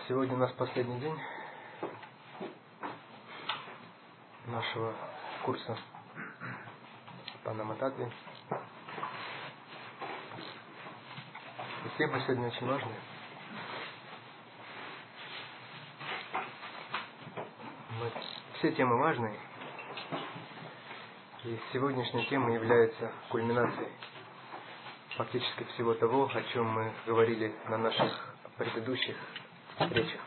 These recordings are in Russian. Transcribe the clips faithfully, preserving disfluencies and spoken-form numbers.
Сегодня у нас последний день нашего курса по Намататве. И темы сегодня очень важные. Мы, все темы важные. И сегодняшняя тема является кульминацией фактически всего того, о чем мы говорили на наших предыдущих встречах.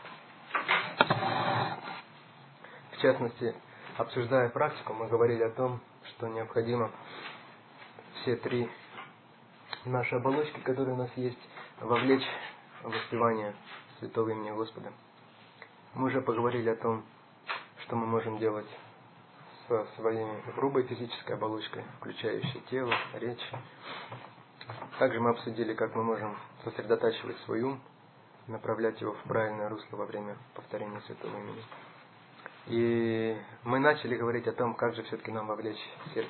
В частности, обсуждая практику, мы говорили о том, что необходимо все три наши оболочки, которые у нас есть, вовлечь в воспевание святого имени Господа. Мы уже поговорили о том, что мы можем делать со своей грубой физической оболочкой, включающей тело, речь. Также мы обсудили, как мы можем сосредотачивать свой ум, направлять его в правильное русло во время повторения святого имени. И мы начали говорить о том, как же все-таки нам вовлечь сердце.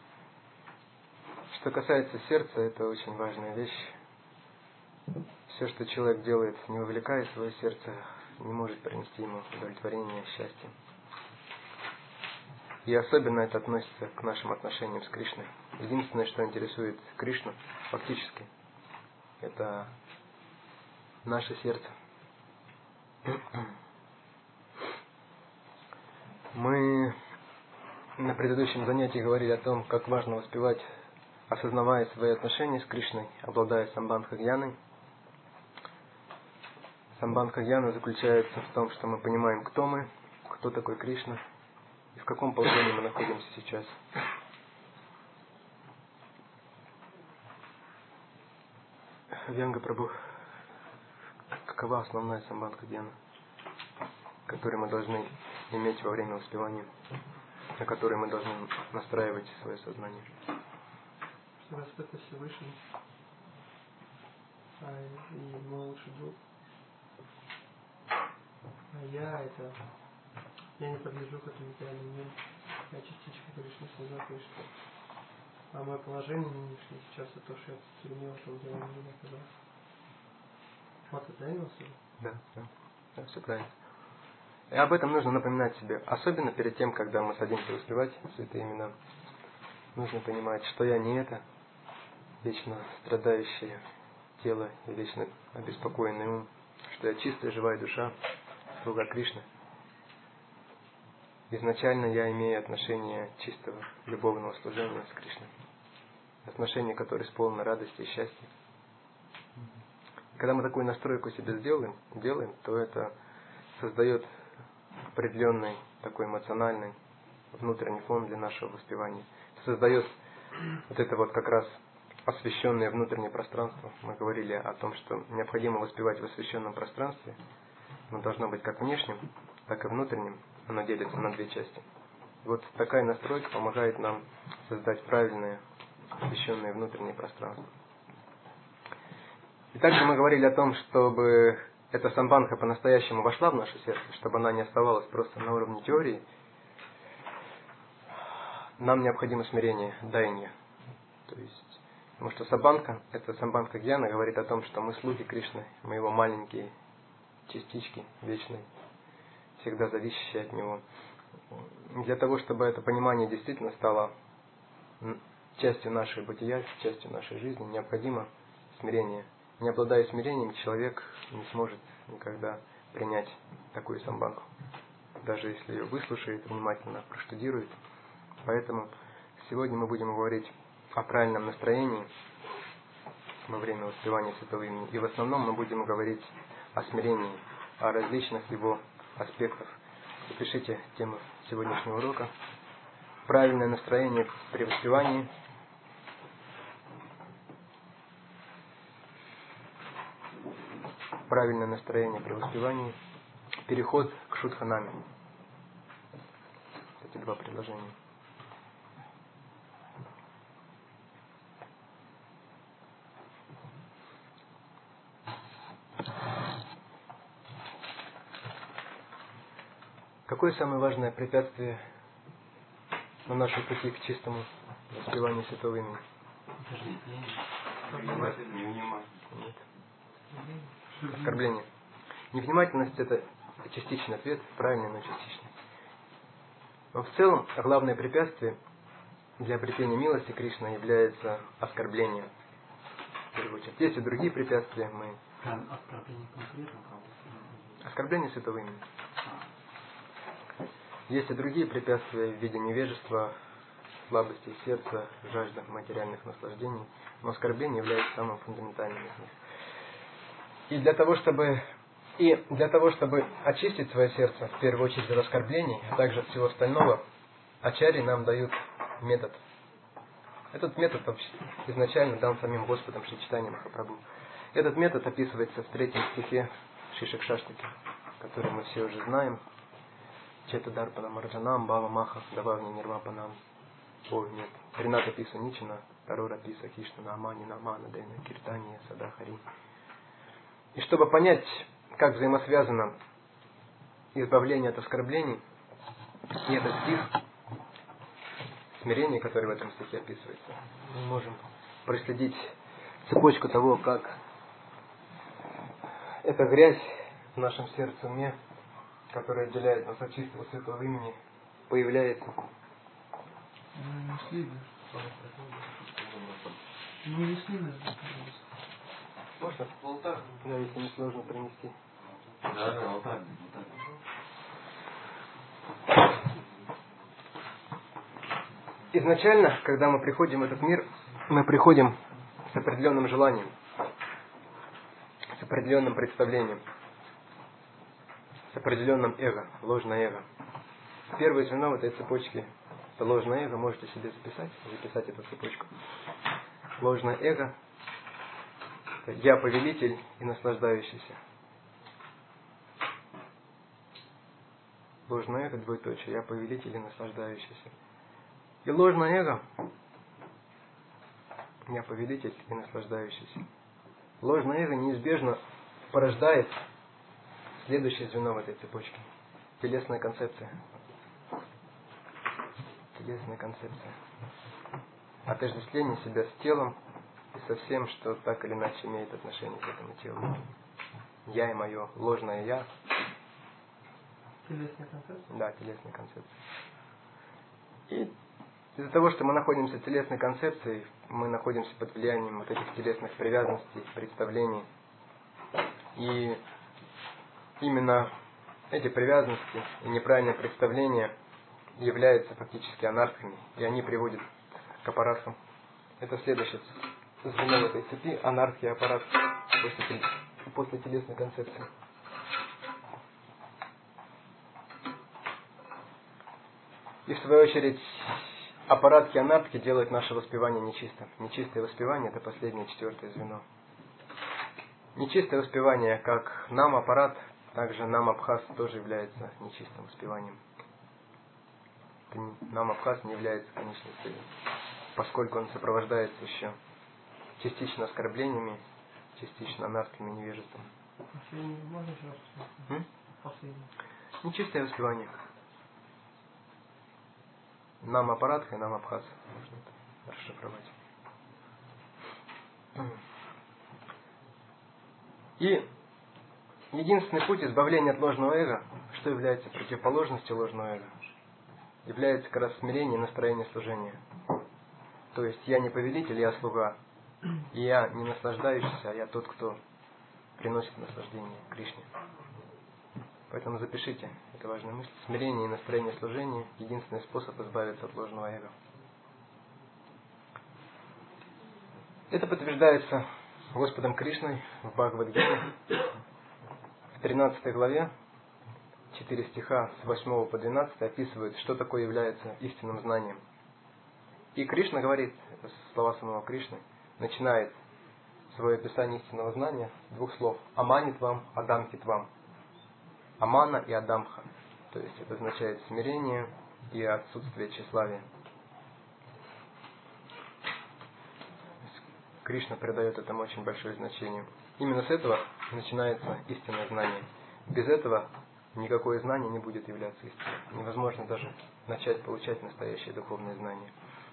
Что касается сердца, это очень важная вещь. Все, что человек делает, не вовлекая свое сердце, не может принести ему удовлетворение, счастье. И особенно это относится к нашим отношениям с Кришной. Единственное, что интересует Кришну, фактически, это наше сердце. Мы на предыдущем занятии говорили о том, как важно воспевать, осознавая свои отношения с Кришной, обладая самбандха-гьяной. Самбандха-гьяна заключается в том, что мы понимаем, кто мы, кто такой Кришна и в каком положении мы находимся сейчас. Вьянга Прабху, какова основная самбандха-гьяна, которую мы должны иметь во время воспевания, на которой мы должны настраивать свое сознание? Что Господь это Всевышний, а и мой лучший друг. А я это... Я не подлежу к этому материальному миру. Я частичка Кришны, слуга Кришны. А мое положение нынешнее сейчас это то, что я в тюрьме в этом деле не оказался. Вот это я имел в виду? Да, да, да, все правильно. И об этом нужно напоминать себе. Особенно перед тем, когда мы садимся воспевать святые имена. Нужно понимать, что я не это, вечно страдающее тело и вечно обеспокоенный ум, что я чистая, живая душа, слуга Кришны. Изначально я имею отношение чистого, любовного служения с Кришной. Отношения, которые исполнены радости и счастья. Когда мы такую настройку себе сделаем, делаем, то это создает определенный такой эмоциональный внутренний фон для нашего воспевания. Создает вот это вот как раз освященное внутреннее пространство. Мы говорили о том, что необходимо воспевать в освященном пространстве. Оно должно быть как внешним, так и внутренним. Оно делится на две части. Вот такая настройка помогает нам создать правильное освященное внутреннее пространство. И также мы говорили о том, чтобы эта самбандха по-настоящему вошла в наше сердце, чтобы она не оставалась просто на уровне теории, нам необходимо смирение, даяние. То есть, потому что самбандха, это самбандха-гьяна, говорит о том, что мы слуги Кришны, мы его маленькие частички вечные, всегда зависящие от него. Для того, чтобы это понимание действительно стало частью нашей бытия, частью нашей жизни, необходимо смирение. Не обладая смирением, человек не сможет никогда принять такую самбандху, даже если ее выслушает, внимательно проштудирует. Поэтому сегодня мы будем говорить о правильном настроении во время воспевания святого имени. И в основном мы будем говорить о смирении, о различных его аспектах. Запишите тему сегодняшнего урока. Правильное настроение при воспевании. Правильное настроение при воспевании. Переход к шудханаме. Эти два предложения. Какое самое важное препятствие на нашем пути к чистому воспеванию святого имени? Невнимательность. Нет. Оскорбление. Невнимательность – это частичный ответ, правильный, но частичный. Но в целом, главное препятствие для обретения милости Кришны является оскорбление. В первую очередь. Есть и другие препятствия. Мы... Оскорбление конкретно кого-то? Оскорбление святого имени. Есть и другие препятствия в виде невежества, слабости сердца, жажда материальных наслаждений. Но оскорбление является самым фундаментальным из них. И для того, чтобы, и для того, чтобы очистить свое сердце, в первую очередь от оскорблений, а также от всего остального, ачарьи нам дают метод. Этот метод изначально дан самим Господом Шри Чайтанья Махапрабху. Этот метод описывается в третьем стихе Шишакшаштаки, который мы все уже знаем. Четадарпана Марджанам, Бава Маха, Дававни Нирвапанам. Ой, нет. Трината Писа Ничина, Тарора Писа Хишна, Амани Намана, Дэна, Киртания, Садахари. И чтобы понять, как взаимосвязано избавление от оскорблений, и этот стих, смирение, которое в этом стихе описывается, мы можем проследить цепочку того, как эта грязь в нашем сердце уме, которая отделяет нас от чистого святого имени, появляется. Ну, не следует. Ну, не следует. Можно? В алтарь? Да, если не сложно принести. Да, да, алтарь. Изначально, когда мы приходим в этот мир, мы приходим с определенным желанием, с определенным представлением, с определенным эго, ложное эго. Первое звено в этой цепочке – это ложное эго. Можете себе записать, записать эту цепочку. Ложное эго – я повелитель и наслаждающийся. Ложное эго, двоеточие, я повелитель и наслаждающийся. И ложное эго – я повелитель и наслаждающийся. Ложное эго неизбежно порождает следующее звено в этой цепочке. Телесная концепция. Телесная концепция. Отождествление себя с телом и со всем, что так или иначе имеет отношение к этому телу. Я и мое ложное я. Телесная концепция? Да, телесная концепция. И из-за того, что мы находимся в телесной концепции, мы находимся под влиянием вот этих телесных привязанностей, представлений. И именно эти привязанности и неправильное представление являются фактически анархами, и они приводят к аппаратам. Это следующее звено в этой цепи, анархия, аппарат после, после телесной концепции. И в свою очередь аппаратки, анархи делают наше воспевание нечистым. Нечистое воспевание – это последнее, четвертое звено. Нечистое воспевание, как нам аппарат, также нам абхаз тоже является нечистым воспеванием. Нам абхаз не является конечной целью, поскольку он сопровождается еще частично оскорблениями, частично анархами, невежеством. Можно еще раз? Последнее. Нечистое воспевание. Нам аппарат и нам абхаз. Можно это расшифровать. И единственный путь избавления от ложного эго, что является противоположностью ложного эго, является как раз смирение и настроение служения. То есть я не повелитель, я слуга. И я не наслаждающийся, а я тот, кто приносит наслаждение Кришне. Поэтому запишите, это важная мысль. Смирение и настроение служения – единственный способ избавиться от ложного эго. Это подтверждается Господом Кришной в Бхагавад-гите в тринадцатой главе. Четыре стиха с восьмого по двенадцатый описывают, что такое является истинным знанием. И Кришна говорит, это слова самого Кришны, начинает свое описание истинного знания с двух слов. Аманит вам, адамхит вам. Амана и адамха. То есть это означает смирение и отсутствие тщеславия. Кришна придает этому очень большое значение. Именно с этого начинается истинное знание. Без этого никакое знание не будет являться истиной. Невозможно даже начать получать настоящее духовное знание.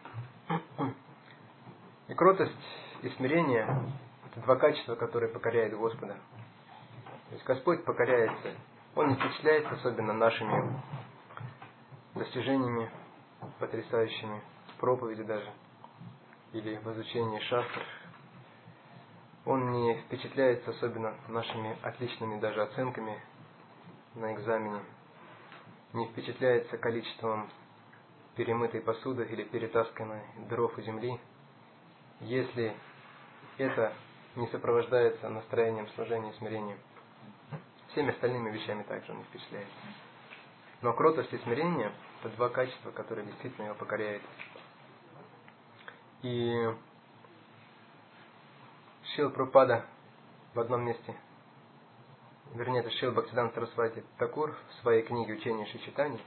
И кротость, и смирение – это два качества, которые покоряют Господа. То есть Господь покоряется. Он не впечатляется особенно нашими достижениями, потрясающими, проповеди даже, или в изучении шастр. Он не впечатляется особенно нашими отличными даже оценками на экзамене, не впечатляется количеством перемытой посуды или перетасканной дров у земли, если это не сопровождается настроением служения и смирением. Всеми остальными вещами также он не впечатляется. Но кротость и смирение – это два качества, которые действительно его покоряют. И Шрила Прабхупада в одном месте, вернее, это Шрила Бхактисиданта Сарасвати Такур в своей книге «Учение Шри Чайтаньи»,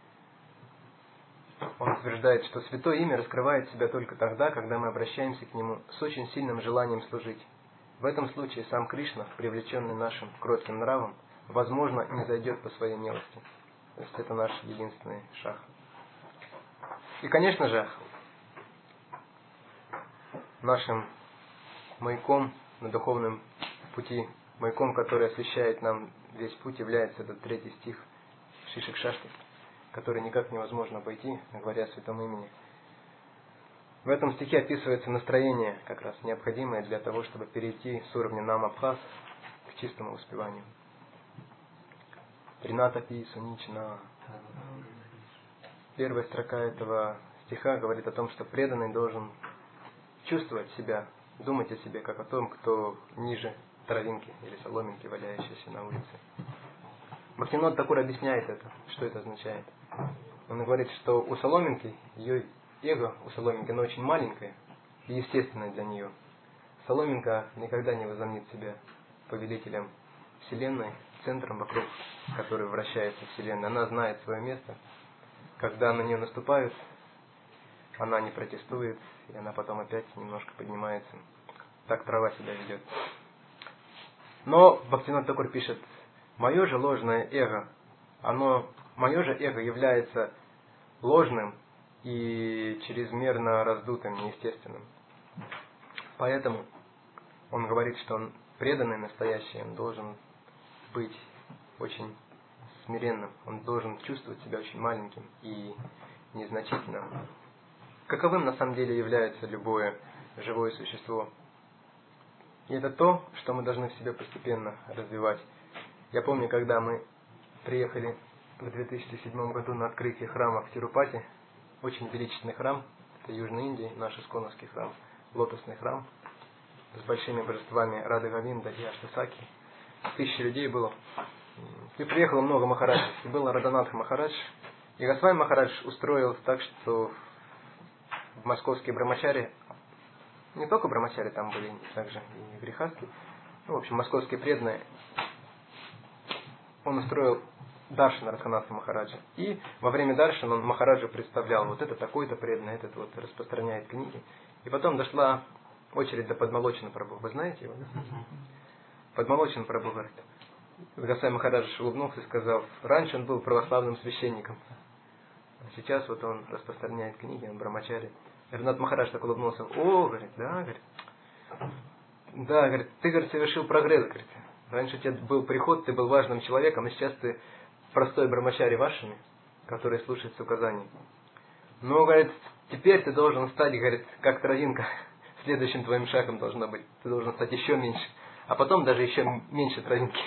он утверждает, что святое имя раскрывает себя только тогда, когда мы обращаемся к нему с очень сильным желанием служить. В этом случае сам Кришна, привлеченный нашим кротким нравом, возможно, не зайдет по своей милости. То есть это наш единственный шаг. И, конечно же, нашим маяком на духовном пути, маяком, который освещает нам весь путь, является этот третий стих Шишик Шашти, который никак невозможно обойти, говоря о святом имени. В этом стихе описывается настроение, как раз необходимое для того, чтобы перейти с уровня намабхас к чистому воспеванию. Тринатапи сунична. Первая строка этого стиха говорит о том, что преданный должен чувствовать себя, думать о себе, как о том, кто ниже травинки или соломинки, валяющейся на улице. Бхактивинода Такур объясняет это, что это означает. Он говорит, что у соломинки, ее эго у соломинки, оно очень маленькое и естественное для нее. Соломинка никогда не возомнит себя повелителем Вселенной, центром, вокруг которой вращается Вселенная. Она знает свое место. Когда на нее наступают, она не протестует, и она потом опять немножко поднимается. Так трава себя ведет. Но Бхактивинода Такур пишет: мое же ложное эго, оно, мое же эго является ложным и чрезмерно раздутым, неестественным. Поэтому он говорит, что он преданный, настоящий, он должен быть очень смиренным, он должен чувствовать себя очень маленьким и незначительным. Каковым на самом деле является любое живое существо. И это то, что мы должны в себе постепенно развивать. Я помню, когда мы приехали в две тысячи седьмом году на открытие храма в Тирупати, очень величественный храм, это Южной Индии, наш исконовский храм, лотосный храм, с большими божествами Рады Говинда и Аштасаки. Тысячи людей было. И приехало много махараджей. И был Радханатха Махарадж. И Госвами Махарадж устроил так, что в московские брамачари, не только брамачари там были, также и грехастки, ну, в общем, московские преданные, он устроил даршан Радханатха Махараджа. И во время даршана он Махараджу представлял: вот это такой-то преданный, этот вот распространяет книги. И потом дошла очередь до Падмалочана Прабху. Вы знаете его? Да? Падмалочана Прабху говорит. Госвами Махарадж улыбнулся и сказал: раньше он был православным священником, а сейчас вот он распространяет книги, он брамачари. Радханатха Махарадж так улыбнулся: о, говорит, да, говорит, да, говорит, ты, говорит, совершил прогресс, говорит. Раньше у тебя был приход, ты был важным человеком, а сейчас ты простой брамачари вашими, который слушается указаний. Но, говорит, теперь ты должен стать, говорит, как травинка. Следующим твоим шагом должно быть. Ты должен стать еще меньше. А потом даже еще меньше травинки.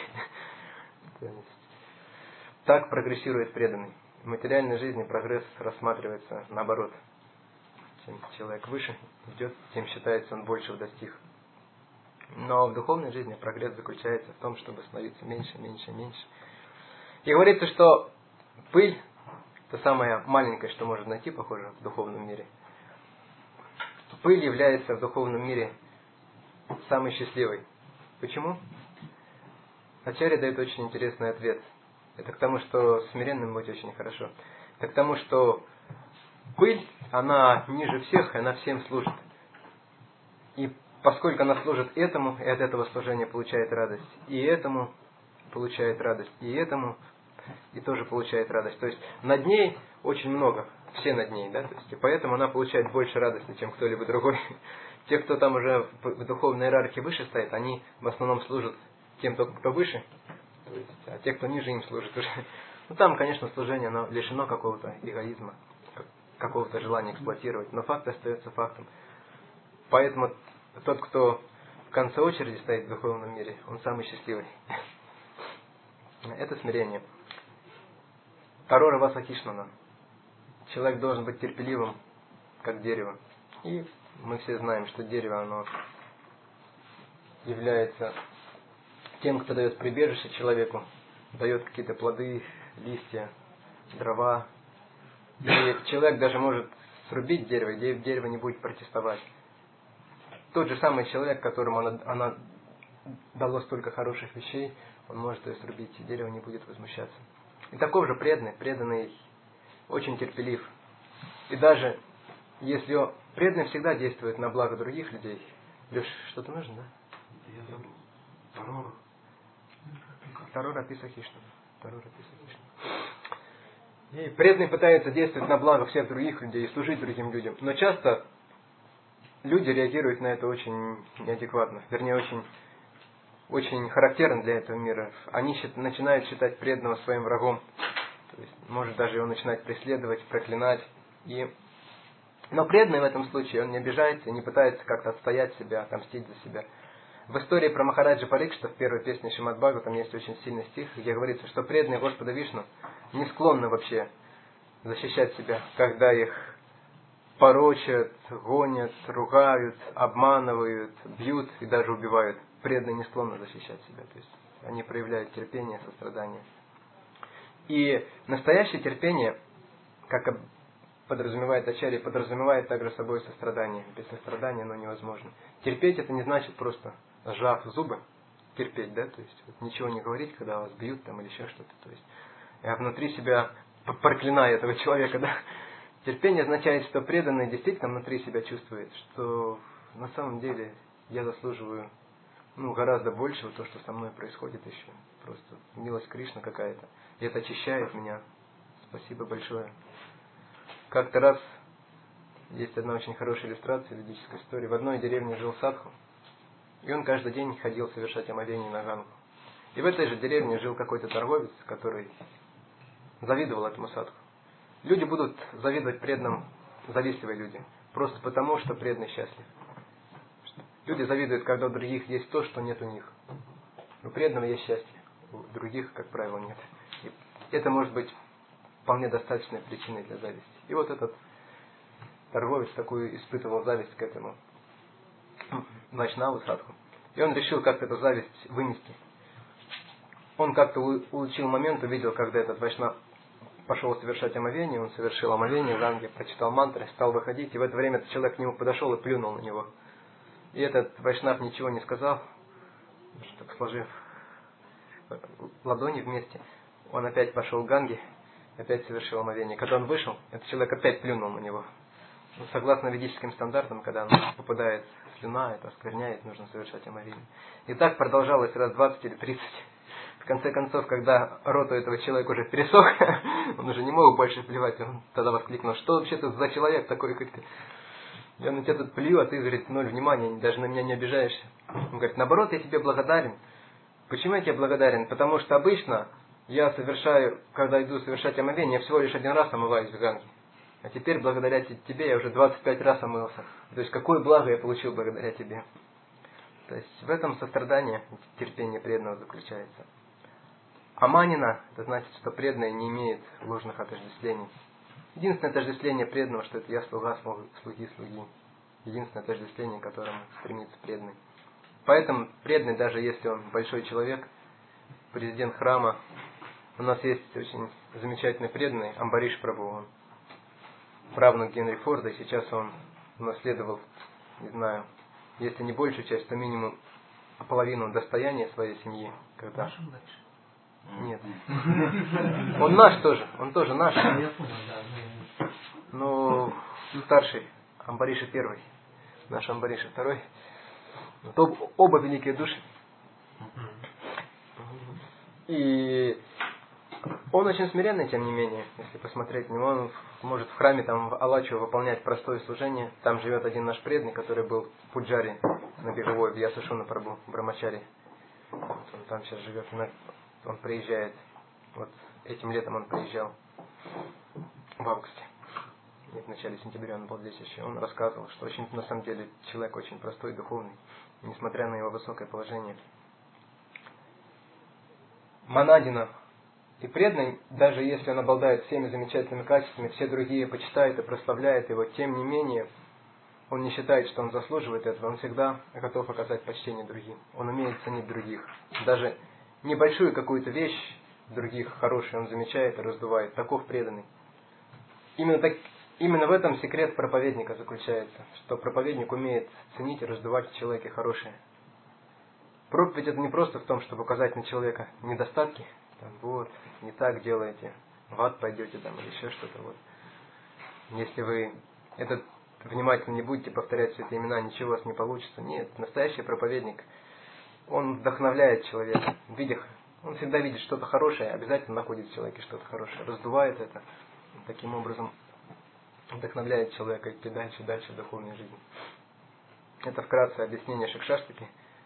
Так прогрессирует преданный. В материальной жизни прогресс рассматривается наоборот. Чем человек выше идет, тем считается он большего достиг. Но в духовной жизни прогресс заключается в том, чтобы становиться меньше, меньше, меньше. И говорится, что пыль – это самое маленькое, что можно найти, похоже, в духовном мире. Пыль является в духовном мире самой счастливой. Почему? Ачарья дает очень интересный ответ. Это к тому, что смиренным быть очень хорошо. Это к тому, что пыль, она ниже всех, и она всем служит. И поскольку она служит этому, и от этого служения получает радость, и этому получает радость, и этому, и тоже получает радость. То есть над ней очень много, все над ней, да, то есть, и поэтому она получает больше радости, чем кто-либо другой. Те, кто там уже в духовной иерархии выше стоит, они в основном служат тем, кто, кто выше, то есть, а те, кто ниже, им служат уже. Ну там, конечно, служение, оно лишено какого-то эгоизма, какого-то желания эксплуатировать, но факт остается фактом. Поэтому тот, кто в конце очереди стоит в духовном мире, он самый счастливый. Это смирение. Тарора Васахишнана. Человек должен быть терпеливым, как дерево. И мы все знаем, что дерево, оно является тем, кто дает прибежище человеку, дает какие-то плоды, листья, дрова. И человек даже может срубить дерево, и дерево не будет протестовать. Тот же самый человек, которому она, она дало столько хороших вещей, он может ее срубить, и дерево не будет возмущаться. И таков же преданный, преданный очень терпелив. И даже если он, преданный всегда действует на благо других людей. Леш, что-то нужно, да? Я забыл. Тарора. Тарора Писахишна. Тарора Писахишна. И преданный пытается действовать на благо всех других людей и служить другим людям. Но часто люди реагируют на это очень неадекватно. Вернее, очень, очень характерно для этого мира. Они счит, начинают считать преданного своим врагом. То есть, может даже его начинать преследовать, проклинать. И... Но преданный в этом случае, он не обижается и не пытается как-то отстоять себя, отомстить за себя. В истории про Махараджа Парикшита в первой песне Шримад Бхагаватам есть очень сильный стих, где говорится, что преданные Господа Вишну не склонны вообще защищать себя, когда их порочат, гонят, ругают, обманывают, бьют и даже убивают. Преданные не склонны защищать себя. То есть они проявляют терпение, сострадание. И настоящее терпение, как подразумевает Ачарья, подразумевает также собой сострадание. Без сострадания оно невозможно. Терпеть это не значит просто сжав зубы, терпеть, да, то есть вот, ничего не говорить, когда вас бьют там или еще что-то. То есть я внутри себя проклинаю этого человека, да. Терпение означает, что преданный действительно внутри себя чувствует, что на самом деле я заслуживаю ну, гораздо большего, то, что со мной происходит еще. Просто милость Кришны какая-то. И это очищает меня. Спасибо большое. Как-то раз есть одна очень хорошая иллюстрация ведической истории. В одной деревне жил садху, и он каждый день ходил совершать омовение на Гангу. И в этой же деревне жил какой-то торговец, который завидовал этому садху. Люди будут завидовать преданным, завистливые люди, просто потому, что преданный счастлив. Люди завидуют, когда у других есть то, что нет у них. У преданного есть счастье, у других, как правило, нет. И это может быть вполне достаточной причиной для зависти. И вот этот торговец такую испытывал зависть к этому Вайшнаву садху. И он решил как-то эту зависть вынести. Он как-то улучил момент, увидел, когда этот Вайшнав пошел совершать омовение, он совершил омовение в Ганге, прочитал мантры, стал выходить, и в это время этот человек к нему подошел и плюнул на него. И этот Вайшнав ничего не сказал, так сложив ладони вместе, он опять пошел к Ганге, опять совершил омовение. Когда он вышел, этот человек опять плюнул на него. Ну, согласно ведическим стандартам, когда попадает слюна, это оскверняет, нужно совершать омовение. И так продолжалось раз двадцать или тридцать. В конце концов, когда рот у этого человека уже пересох, он уже не мог больше плевать, он тогда воскликнул: что вообще ты за человек такой, как ты? Я на тебя тут плюю, а ты, говорит, ноль внимания, даже на меня не обижаешься. Он говорит: наоборот, я тебе благодарен. Почему я тебе благодарен? Потому что обычно я совершаю, когда иду совершать омовение, я всего лишь один раз омываюсь в Ганге. А теперь, благодаря тебе, я уже двадцать пять раз омылся. То есть, какое благо я получил благодаря тебе. То есть, в этом сострадание, терпение преданного заключается. Аманина, это значит, что преданный не имеет ложных отождествлений. Единственное отождествление преданного, что это я слуга слуги слуги. Единственное отождествление, к которому стремится преданный. Поэтому преданный, даже если он большой человек, президент храма, у нас есть очень замечательный преданный Амбариш Прабху, он правнук Генри Форда, и сейчас он унаследовал, не знаю, если не большую часть, то минимум половину достояния своей семьи. Когда... Нет. Он наш тоже, он тоже наш. Но старший, Амбариша первый, наш Амбариша второй. То оба великие души. И он очень смиренный, тем не менее, если посмотреть на него. Он может в храме там в Алачу выполнять простое служение. Там живет один наш преданный, который был пуджари на беговой в Ясашуна Прабху, Брамачари. Он там сейчас живет, он приезжает, вот этим летом он приезжал в августе, нет, в начале сентября он был здесь еще, он рассказывал, что очень, на самом деле, человек очень простой, духовный, несмотря на его высокое положение. Монадина и преданный, даже если он обладает всеми замечательными качествами, все другие почитают и прославляют его, тем не менее, он не считает, что он заслуживает этого, он всегда готов оказать почтение другим. Он умеет ценить других. Даже небольшую какую-то вещь других хорошую он замечает и раздувает. Таков преданный. Именно, так, именно в этом секрет проповедника заключается, что проповедник умеет ценить и раздувать в человеке хорошее. Проповедь это не просто в том, чтобы указать на человека недостатки, там, вот, не так делаете, в ад пойдете там, или еще что-то. Вот. Если вы этот внимательно не будете повторять все эти имена, ничего у вас не получится. Нет, настоящий проповедник, он вдохновляет человека. Видя, он всегда видит что-то хорошее, обязательно находит в человеке что-то хорошее, раздувает это, таким образом вдохновляет человека идти дальше и дальше в духовной жизни. Это вкратце объяснение Шикшаштаки.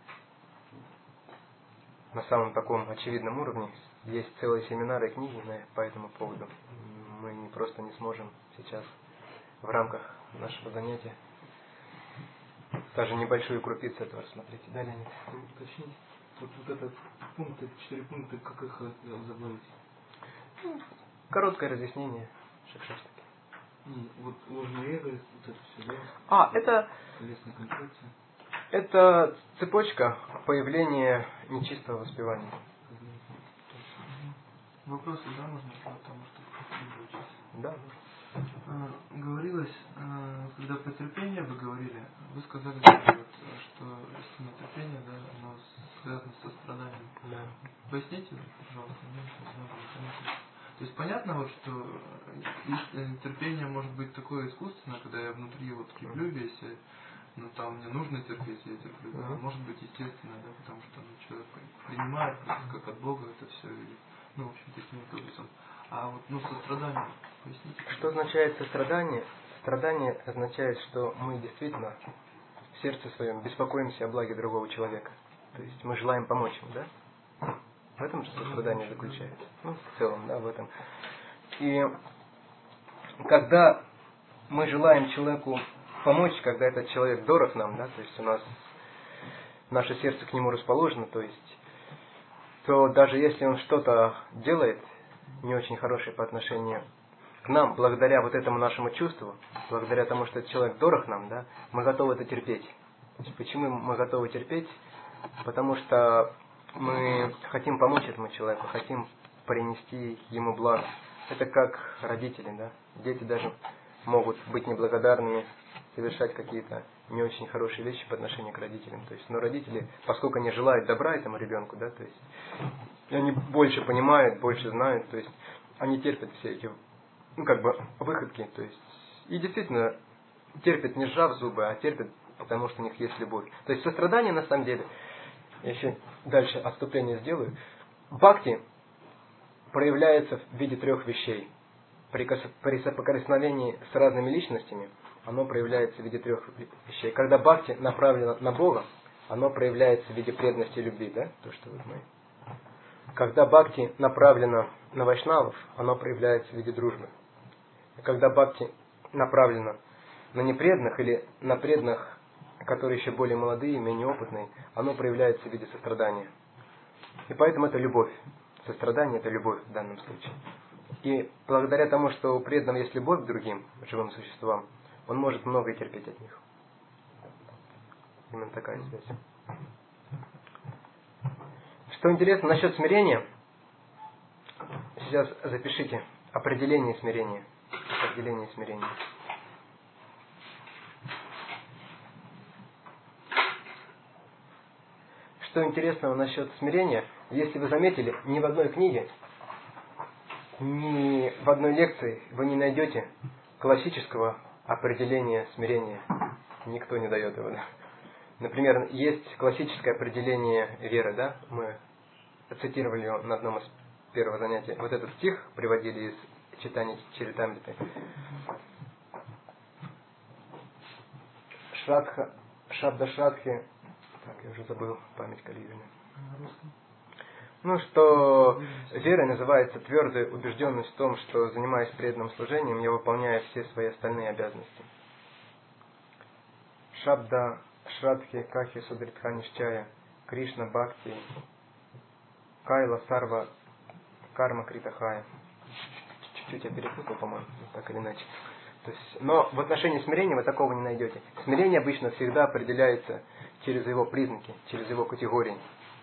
На самом таком очевидном уровне. Есть целые семинары и книги по этому поводу. Мы не просто не сможем сейчас в рамках нашего занятия даже небольшую крупицу этого рассмотреть. Да, Леонид? Уточнить. Вот, вот этот пункт, эти четыре пункта, как их заглавить? Короткое разъяснение Шикшаштаки. Ну, вот ложное эго, вот это все, да? А, это... Телесная концепция. Это цепочка появления нечистого воспевания. Вопросы, да, можно, потому что не получилось. Да. А, говорилось, а, когда про терпение вы говорили, вы сказали, вот, что истинное терпение, да, оно связано со страданием. Да. Поясните, пожалуйста, мне это. То есть понятно, вот, что терпение может быть такое искусственное, когда я внутри вот креплю весь, ну там мне нужно терпеть, я терплю, да, Uh-huh. может быть естественно, да, потому что ну, человек принимает как от Бога это все, ну, в общем, таким вот образом. А вот, ну, сострадание, поясните. Что означает сострадание? Сострадание означает, что мы действительно в сердце своем беспокоимся о благе другого человека. То есть мы желаем помочь ему, да? В этом же сострадание заключается. Ну, в целом, да, в этом. И когда мы желаем человеку помочь, когда этот человек дорог нам, да, то есть у нас наше сердце к нему расположено, то есть, то даже если он что-то делает не очень хорошее по отношению к нам, благодаря вот этому нашему чувству, благодаря тому, что этот человек дорог нам, да, мы готовы это терпеть. То есть, почему мы готовы терпеть? Потому что мы хотим помочь этому человеку, хотим принести ему благо. Это как родители, да. Дети даже могут быть неблагодарными, совершать какие-то не очень хорошие вещи по отношению к родителям. То есть, но родители, поскольку они желают добра этому ребенку, да, то есть, они больше понимают, больше знают, то есть, они терпят все эти, ну, как бы, выходки, то есть, и действительно терпят не сжав зубы, а терпят, потому что у них есть любовь. То есть, сострадание, на самом деле, я еще дальше отступление сделаю, бхакти проявляется в виде трех вещей. При соприкосновении с разными личностями оно проявляется в виде трех вещей. Когда бхакти направлено на Бога, оно проявляется в виде преданности и любви, да? То, что вот мы. Когда бхакти направлено на вайшнавов, оно проявляется в виде дружбы. Когда бхакти направлено на непреданных или на преданных, которые еще более молодые, менее опытные, оно проявляется в виде сострадания. И поэтому это любовь. Сострадание – это любовь в данном случае. И благодаря тому, что у преданного есть любовь к другим живым существам, он может многое терпеть от них. Именно такая связь. Что интересно насчет смирения, сейчас запишите определение смирения. Определение смирения. Что интересного насчет смирения, если вы заметили, ни в одной книге, ни в одной лекции вы не найдете классического определения смирения. Никто не дает его. Да? Например, есть классическое определение веры, да? Мы цитировали его на одном из первых занятий. Вот этот стих приводили из читания Чаритамриты. Шрадха, Шабда Шрадхи, так, я уже забыл, память Калиевина. Ну, что верой называется твердая убежденность в том, что, занимаясь преданным служением, я выполняю все свои остальные обязанности. Шабда, Шрадхи, Кахи, Судритханишчая, Кришна, Бхакти, Кайла, Сарва, Карма, Критахая. Чуть-чуть я перепутал, по-моему, так или иначе. То есть, но в отношении смирения вы такого не найдете. Смирение обычно всегда определяется через его признаки, через его категории.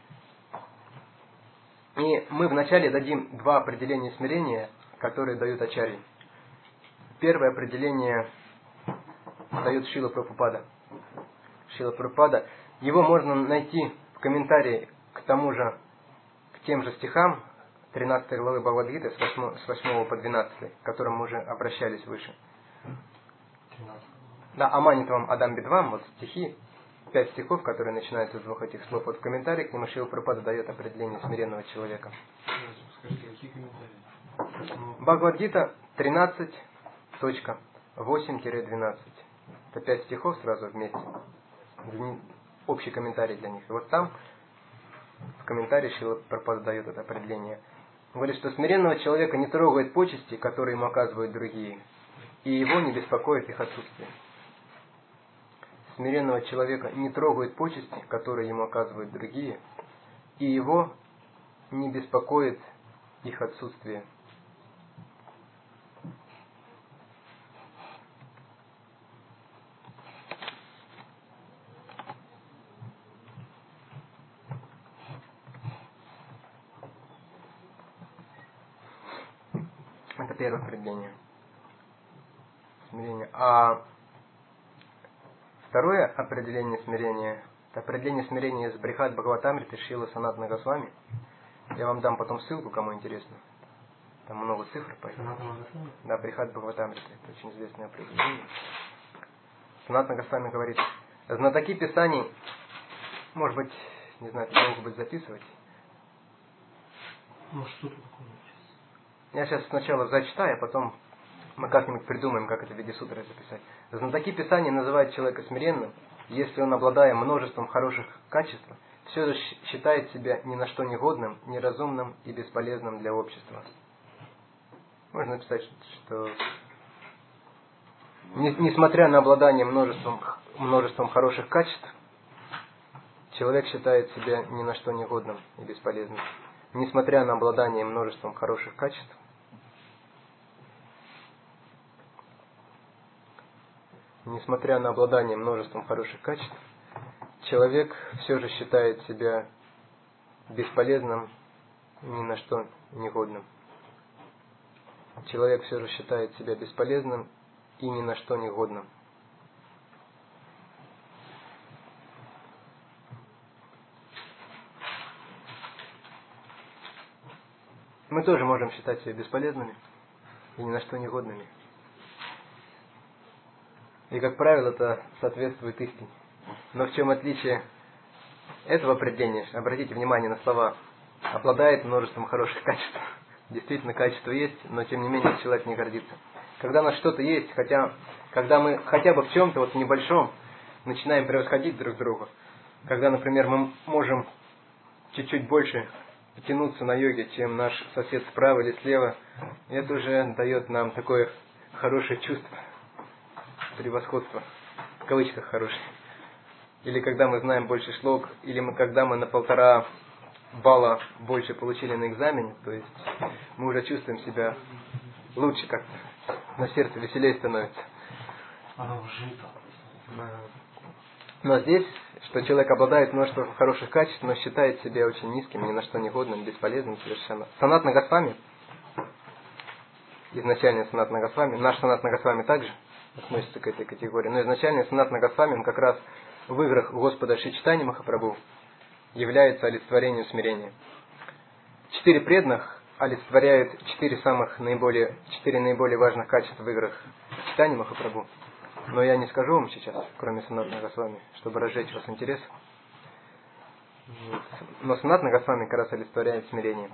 И мы вначале дадим два определения смирения, которые дают ачарьи. Первое определение дает Шрила Прабхупада. Шрила Прабхупада. Его можно найти в комментарии к тому же, к тем же стихам тринадцатой главы Бхагавад-гиты с восьмого по двенадцатый, к которым мы уже обращались выше. Да, Аманитвам Адам Бидвам, вот стихи, пять стихов, которые начинаются с двух этих слов. Вот в комментарии к нему Шрила Прабхупада дает определение смиренного человека. Скажите, какие комментарии? Бхагавад-гита тринадцать восемь двенадцать. Это пять стихов сразу вместе. Общий комментарий для них. И вот там в комментарии Шрила Прабхупада дает это определение. Он говорит, что смиренного человека не трогает почести, которые ему оказывают другие, и его не беспокоит их отсутствие. Смиренного человека не трогают почести, которые ему оказывают другие, и его не беспокоит их отсутствие. Это первое определение. Смирение. А второе определение смирения, это определение смирения из Брихат Бхагаватамриты Шрила Санатана Госвами. Я вам дам потом ссылку, кому интересно. Там много цифр. Поэтому. Да, Брихат Бхагаватамрита. Это очень известное определение. Санатана Госвами говорит, знатоки Писаний, может быть, не знаю, это могут быть записывать. Может, что тут такое? Я сейчас сначала зачитаю, а потом мы как-нибудь придумаем, как это в виде сутры записать. Знатоки Писания называют человека смиренным, если он, обладая множеством хороших качеств, все же считает себя ни на что негодным, неразумным и бесполезным для общества. Можно написать, что несмотря на обладание множеством, множеством хороших качеств, человек считает себя ни на что негодным и бесполезным. Несмотря на обладание множеством хороших качеств, Несмотря на обладание множеством хороших качеств, человек все же считает себя бесполезным, ни на что негодным. Человек все же считает себя бесполезным и ни на что негодным. Мы тоже можем считать себя бесполезными и ни на что негодными. И, как правило, это соответствует истине. Но в чем отличие этого определения? Обратите внимание на слова. Обладает множеством хороших качеств. Действительно, качество есть, но тем не менее человек не гордится. Когда у нас что-то есть, хотя, когда мы хотя бы в чем-то, вот в небольшом, начинаем превосходить друг друга, когда, например, мы можем чуть-чуть больше потянуться на йоге, чем наш сосед справа или слева, это уже дает нам такое хорошее чувство. Превосходство, в кавычках хорошее. Или когда мы знаем больше шлок, или мы, когда мы на полтора балла больше получили на экзамене, то есть мы уже чувствуем себя лучше как-то, на сердце веселее становится. Оно вжито. Но здесь, что человек обладает множеством хороших качеств, но считает себя очень низким, ни на что негодным, бесполезным совершенно. Санатана Госвами, изначально Санатана Госвами, наш Санатана Госвами также относится к этой категории. Но изначально Санатана Госвами, он как раз в играх Господа Шри Чайтаньи Махапрабху является олицетворением смирения. Четыре преданных олицетворяют четыре самых наиболее, четыре наиболее важных качества в играх Чайтаньи Махапрабху. Но я не скажу вам сейчас, кроме Санатана Госвами, чтобы разжечь вас интерес. Но Санатана Госвами как раз олицетворяет смирение.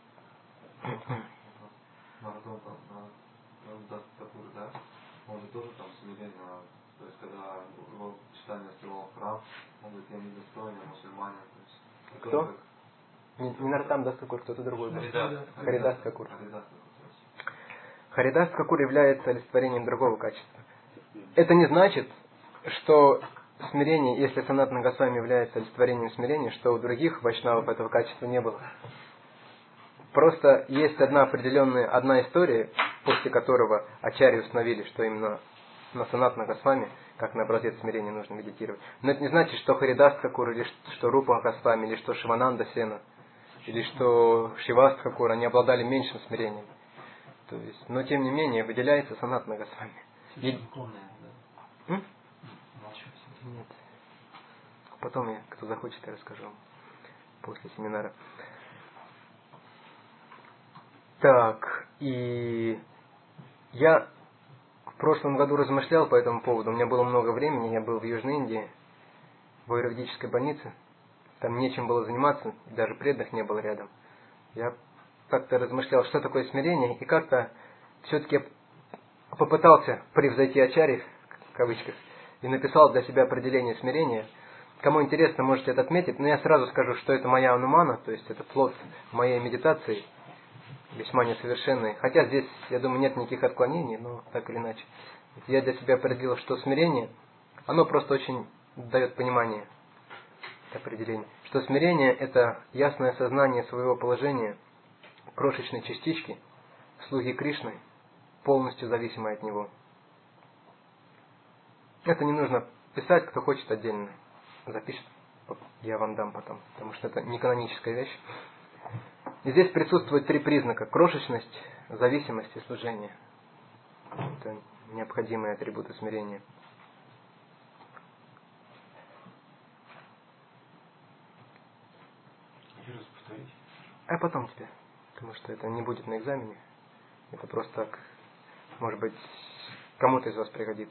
Он же тоже там смирение, то есть когда его читание сделал в храм, он говорит, я недостойный мусульманин. То есть, Кто? как Не, не Нароттам Дас Такур, кто-то другой был. Харидас. Харидас Такур. Харидас. Харидас Такур является олицетворением другого качества. Это не значит, что смирение, если Санатана Госвами является олицетворением смирения, что у других вайшнавов этого качества не было. Просто есть одна определенная, одна история, после которого ачарьи установили, что именно на Санатана Госвами, как на образец смирения, нужно медитировать. Но это не значит, что Харидас Такур, или что Рупа Госвами, или что Шивананда Сена, или что Шивас Такур, они обладали меньшим смирением. То есть, но тем не менее, выделяется Санатана Госвами. И... М? Нет. Потом я, кто захочет, я расскажу вам после семинара. Так, и я в прошлом году размышлял по этому поводу. У меня было много времени, я был в Южной Индии, в аюрведической больнице. Там нечем было заниматься, даже преданных не было рядом. Я как-то размышлял, что такое смирение, и как-то все-таки попытался превзойти ачарьев, в кавычках, и написал для себя определение смирения. Кому интересно, можете это отметить, но я сразу скажу, что это моя анумана, то есть это плод моей медитации, весьма несовершенной. Хотя здесь, я думаю, нет никаких отклонений, но так или иначе. Я для себя определил, что смирение, оно просто очень дает понимание, определение, что смирение – это ясное сознание своего положения, крошечной частички, слуги Кришны, полностью зависимой от Него. Это не нужно писать, кто хочет отдельно запишет, я вам дам потом, потому что это не каноническая вещь. И здесь присутствуют три признака: крошечность, зависимость и служение. Это необходимые атрибуты смирения. Еще раз повторите. А потом тебе, потому что это не будет на экзамене. Это просто так, может быть, кому-то из вас пригодится.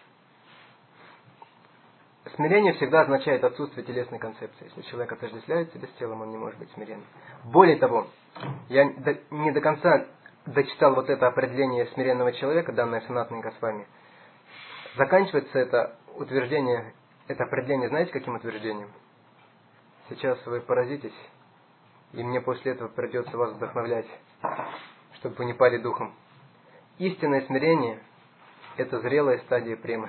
Смирение всегда означает отсутствие телесной концепции. Если человек отождествляет себя с телом, он не может быть смиренным. Более того, я не до конца дочитал вот это определение смиренного человека, данное Санатаной Госвами. Заканчивается это утверждение, это определение, знаете, каким утверждением? Сейчас вы поразитесь, и мне после этого придется вас вдохновлять, чтобы вы не пали духом. Истинное смирение – это зрелая стадия премы.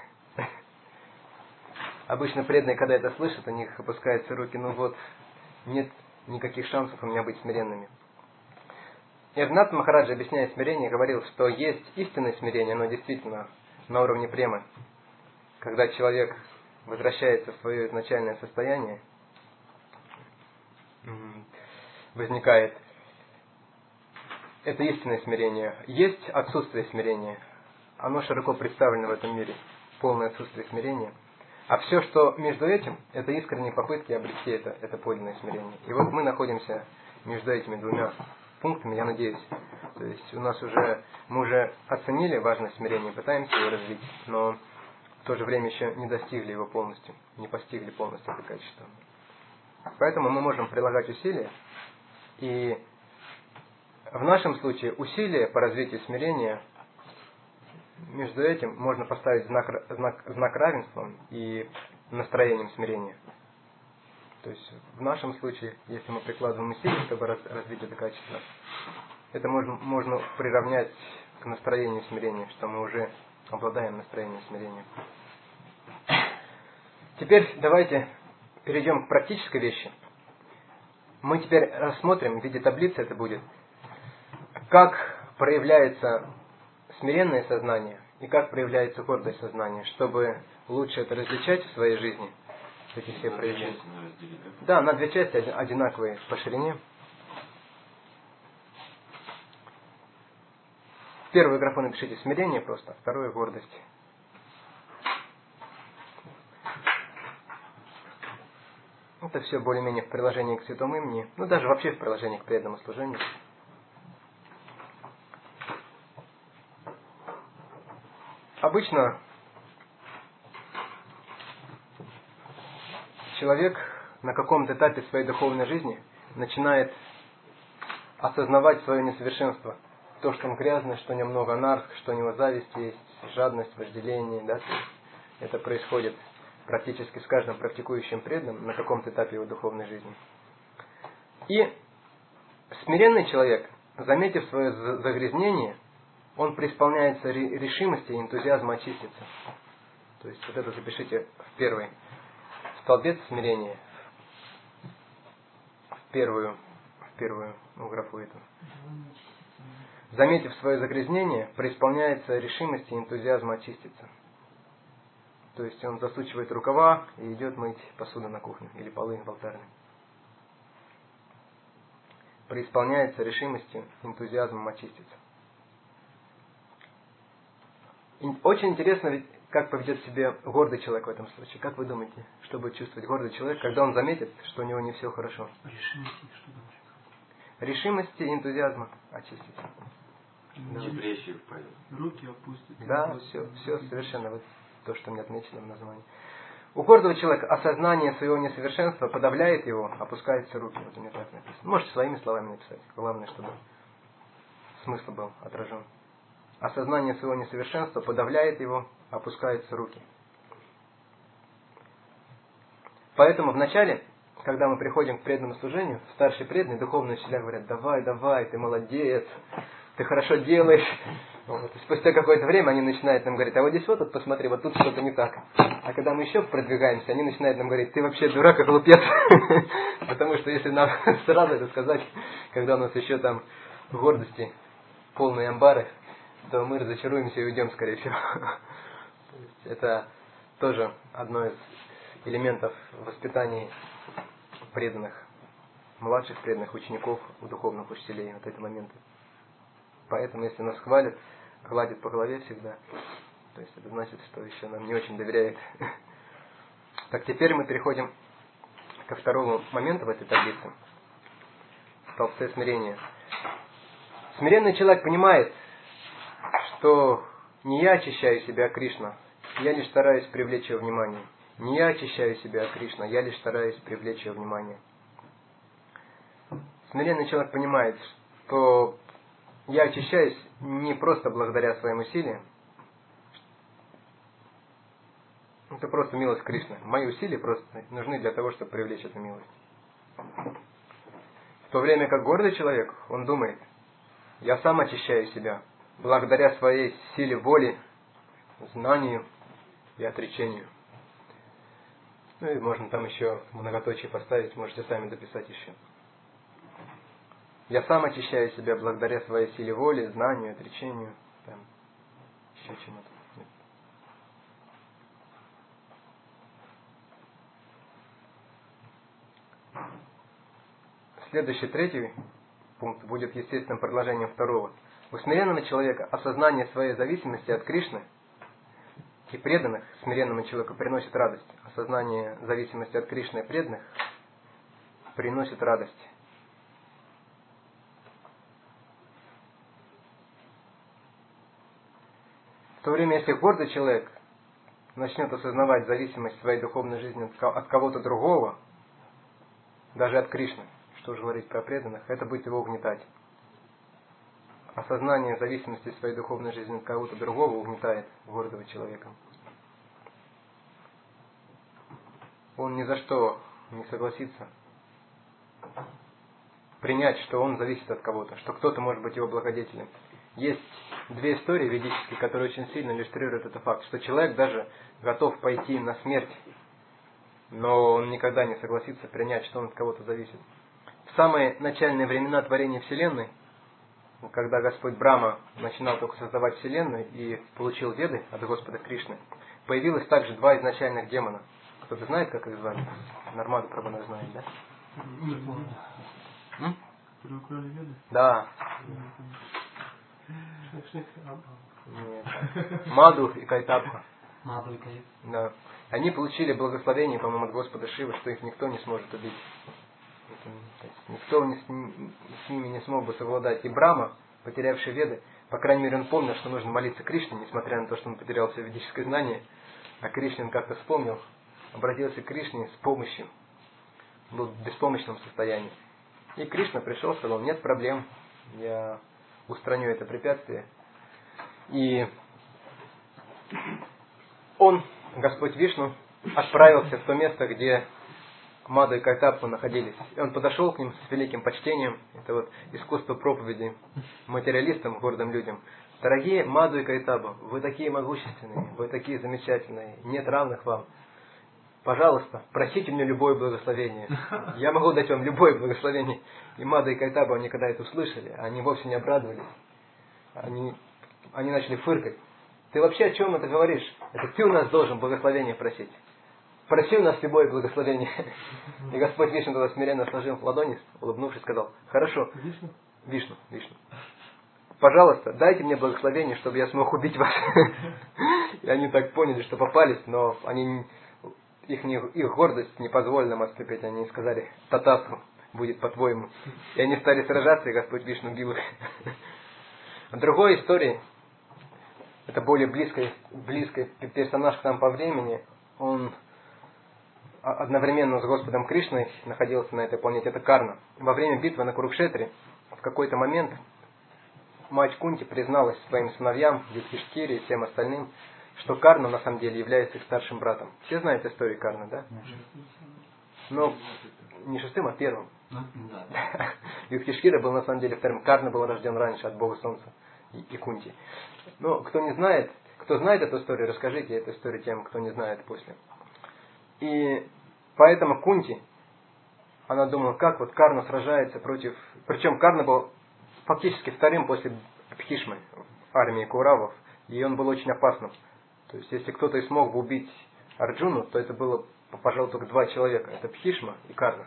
Обычно преданные, когда это слышат, у них опускаются руки, ну вот, нет никаких шансов у меня быть смиренными. И Рагунат Махараджа, объясняя смирение, говорил, что есть истинное смирение, но действительно на уровне премы. Когда человек возвращается в свое изначальное состояние, возникает это истинное смирение. Есть отсутствие смирения. Оно широко представлено в этом мире. Полное отсутствие смирения. А все, что между этим, это искренние попытки обрести это, это подлинное смирение. И вот мы находимся между этими двумя пунктами, я надеюсь. То есть у нас уже, мы уже оценили важность смирения, пытаемся его развить, но в то же время еще не достигли его полностью, не постигли полностью это качество. Поэтому мы можем прилагать усилия, и в нашем случае усилия по развитию смирения, между этим можно поставить знак, знак, знак равенства и настроением смирения. То есть в нашем случае, если мы прикладываем усилия, чтобы раз, развить это качество, это можно, можно приравнять к настроению смирения, что мы уже обладаем настроением смирения. Теперь давайте перейдем к практической вещи. Мы теперь рассмотрим, в виде таблицы это будет, как проявляется смиренное сознание и как проявляется гордое сознание, чтобы лучше это различать в своей жизни, эти все проявления. Да, на две части одинаковые по ширине. Первую графу напишите смирение просто, вторую гордость. Это все более-менее в приложении к святому имени, ну даже вообще в приложении к преданному служению. Обычно человек на каком-то этапе своей духовной жизни начинает осознавать свое несовершенство. То, что он грязный, что у него много анарх, что у него зависть есть, жадность, вожделение. Да? Это происходит практически с каждым практикующим преданным на каком-то этапе его духовной жизни. И смиренный человек, заметив свое загрязнение, он преисполняется решимости и энтузиазма очиститься. То есть вот это запишите в первый столбец смирения, в первую, в первую ну, графу эту. Заметив свое загрязнение, преисполняется решимости и энтузиазма очиститься. То есть он засучивает рукава и идет мыть посуду на кухне или полы в алтарной. Преисполняется решимостью, энтузиазмом очиститься. Очень интересно, ведь, как поведет себя гордый человек в этом случае. Как вы думаете, что будет чувствовать гордый человек, когда он заметит, что у него не все хорошо? Решимости, что там? Решимости и энтузиазма очиститься. Депрессию впадет. Руки опустить. Да, все, все совершенно вот то, что мне отмечено в названии. У гордого человека осознание своего несовершенства подавляет его, опускаются руки. Вот у меня так написано. Можете своими словами написать. Главное, чтобы смысл был отражен. Осознание своего несовершенства подавляет его, опускаются руки. Поэтому вначале, когда мы приходим к преданному служению, старшие преданные, духовные учителя говорят: давай, давай, ты молодец, ты хорошо делаешь. Вот. И спустя какое-то время они начинают нам говорить: а вот здесь вот, вот посмотри, вот тут что-то не так. А когда мы еще продвигаемся, они начинают нам говорить: ты вообще дурак и глупец. Потому что если нам сразу это сказать, когда у нас еще там гордости полные амбары, то мы разочаруемся и уйдем, скорее всего. Это тоже одно из элементов воспитания преданных, младших преданных учеников у духовных учителей, вот эти моменты. Поэтому, если нас хвалят, гладят по голове всегда, то есть это значит, что еще нам не очень доверяет. Так, теперь мы переходим ко второму моменту в этой таблице. Столбце смирения. Смиренный человек понимает, что не я очищаю себя, Кришна, я лишь стараюсь привлечь его внимание. Не я очищаю себя, Кришна, я лишь стараюсь привлечь его внимание. Смиренный человек понимает, что я очищаюсь не просто благодаря своим усилиям. Это просто милость Кришны. Мои усилия просто нужны для того, чтобы привлечь эту милость. В то время как гордый человек, он думает: я сам очищаю себя благодаря своей силе воли, знанию и отречению. Ну и можно там еще многоточие поставить, можете сами дописать еще. Я сам очищаю себя благодаря своей силе воли, знанию, отречению, там, еще чему-то. Следующий, третий пункт будет естественным продолжением второго. У смиренного человека осознание своей зависимости от Кришны и преданных смиренному человеку приносит радость. Осознание зависимости от Кришны и преданных приносит радость. В то время, если гордый человек начнет осознавать зависимость своей духовной жизни от кого-то другого, даже от Кришны, что же говорить про преданных, это будет его угнетать. Осознание зависимости своей духовной жизни от кого-то другого угнетает гордого человека. Он ни за что не согласится принять, что он зависит от кого-то, что кто-то может быть его благодетелем. Есть две истории ведические, которые очень сильно иллюстрируют этот факт, что человек даже готов пойти на смерть, но он никогда не согласится принять, что он от кого-то зависит. В самые начальные времена творения Вселенной, когда Господь Брахма начинал только создавать Вселенную и получил веды от Господа Кришны, появилось также два изначальных демона. Кто-то знает, как их звали? Нармада Прабхана знает, да? Не помню. М? Которые украли веды? Да. Нет. Нет. Маду и Кайтапха. Маду и Кайтапха. Да. Они получили благословение, по-моему, от Господа Шивы, что их никто не сможет убить. То есть никто не, с ними не смог бы совладать. И Брахма, потерявший веды, по крайней мере, он помнил, что нужно молиться Кришне, несмотря на то, что он потерял все ведическое знание. А Кришна как-то вспомнил, обратился к Кришне с помощью. Был в беспомощном состоянии. И Кришна пришел, сказал: нет проблем, я устраню это препятствие. И он, Господь Вишну, отправился в то место, где Мадху и Кайтаппу находились. И он подошел к ним с великим почтением. Это вот искусство проповеди материалистам, гордым людям. Дорогие Мадху и Кайтаппу, вы такие могущественные, вы такие замечательные, нет равных вам. Пожалуйста, просите мне любое благословение. Я могу дать вам любое благословение. И Мадху и Кайтаппу, они когда это услышали, они вовсе не обрадовались. Они, они начали фыркать. Ты вообще о чем это говоришь? Это ты у нас должен благословение просить. Проси у нас любое благословение. И Господь Вишну тогда смиренно сложил ладони, улыбнувшись, сказал: хорошо, Вишну? Вишну, Вишну. Пожалуйста, дайте мне благословение, чтобы я смог убить вас. И они так поняли, что попались, но они, их, их гордость не позволила им отступить. Они сказали: татасу, будет по-твоему. И они стали сражаться, и Господь Вишну бил их. В другой истории, это более близкий, близкий персонаж к нам по времени, он одновременно с Господом Кришной находился на этой планете, это Карна. Во время битвы на Курукшетре в какой-то момент мать Кунти призналась своим сыновьям, Юдхиштхире и всем остальным, что Карна на самом деле является их старшим братом. Все знают историю Карны, да? Но не шестым, а первым. Юдхиштхира был на самом деле вторым. Карна был рожден раньше от Бога Солнца и, и Кунти. Но кто не знает, кто знает эту историю, расскажите эту историю тем, кто не знает после. И поэтому Кунти, она думала, как вот Карна сражается против... Причем Карна был фактически вторым после Бхишмы, армии Кауравов, и он был очень опасным. То есть, если кто-то и смог бы убить Арджуну, то это было, пожалуй, только два человека. Это Бхишма и Карна.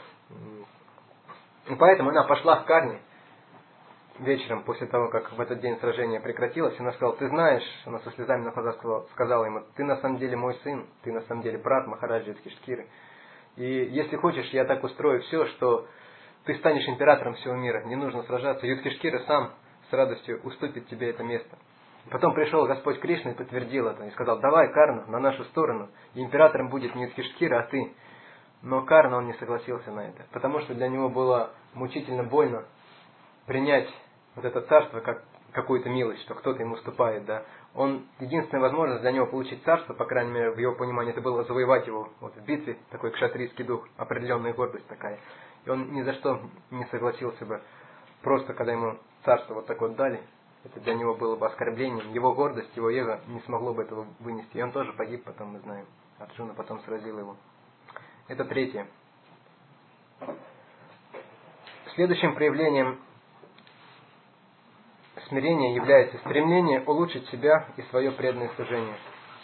И поэтому она пошла к Карне вечером, после того, как в этот день сражение прекратилось, и она сказала: ты знаешь, она со слезами на глазах сказала, сказала ему: ты на самом деле мой сын, ты на самом деле брат Махараджи Юдхиштхиры. И если хочешь, я так устрою все, что ты станешь императором всего мира, не нужно сражаться. Юдхиштхира сам с радостью уступит тебе это место. Потом пришел Господь Кришна и подтвердил это, и сказал: давай, Карна, на нашу сторону, и императором будет не Юдхиштхира, а ты. Но Карна, он не согласился на это, потому что для него было мучительно больно принять вот это царство как какую-то милость, что кто-то ему уступает, да. Он, единственная возможность для него получить царство, по крайней мере, в его понимании, это было завоевать его вот в битве, такой кшатрийский дух, определенная гордость такая. И он ни за что не согласился бы, просто когда ему царство вот такое дали, это для него было бы оскорблением. Его гордость, его эго не смогло бы этого вынести. И он тоже погиб, потом мы знаем. Арджуна потом сразил его. Это третье. Следующим проявлением смирения является стремление улучшить себя и свое преданное служение.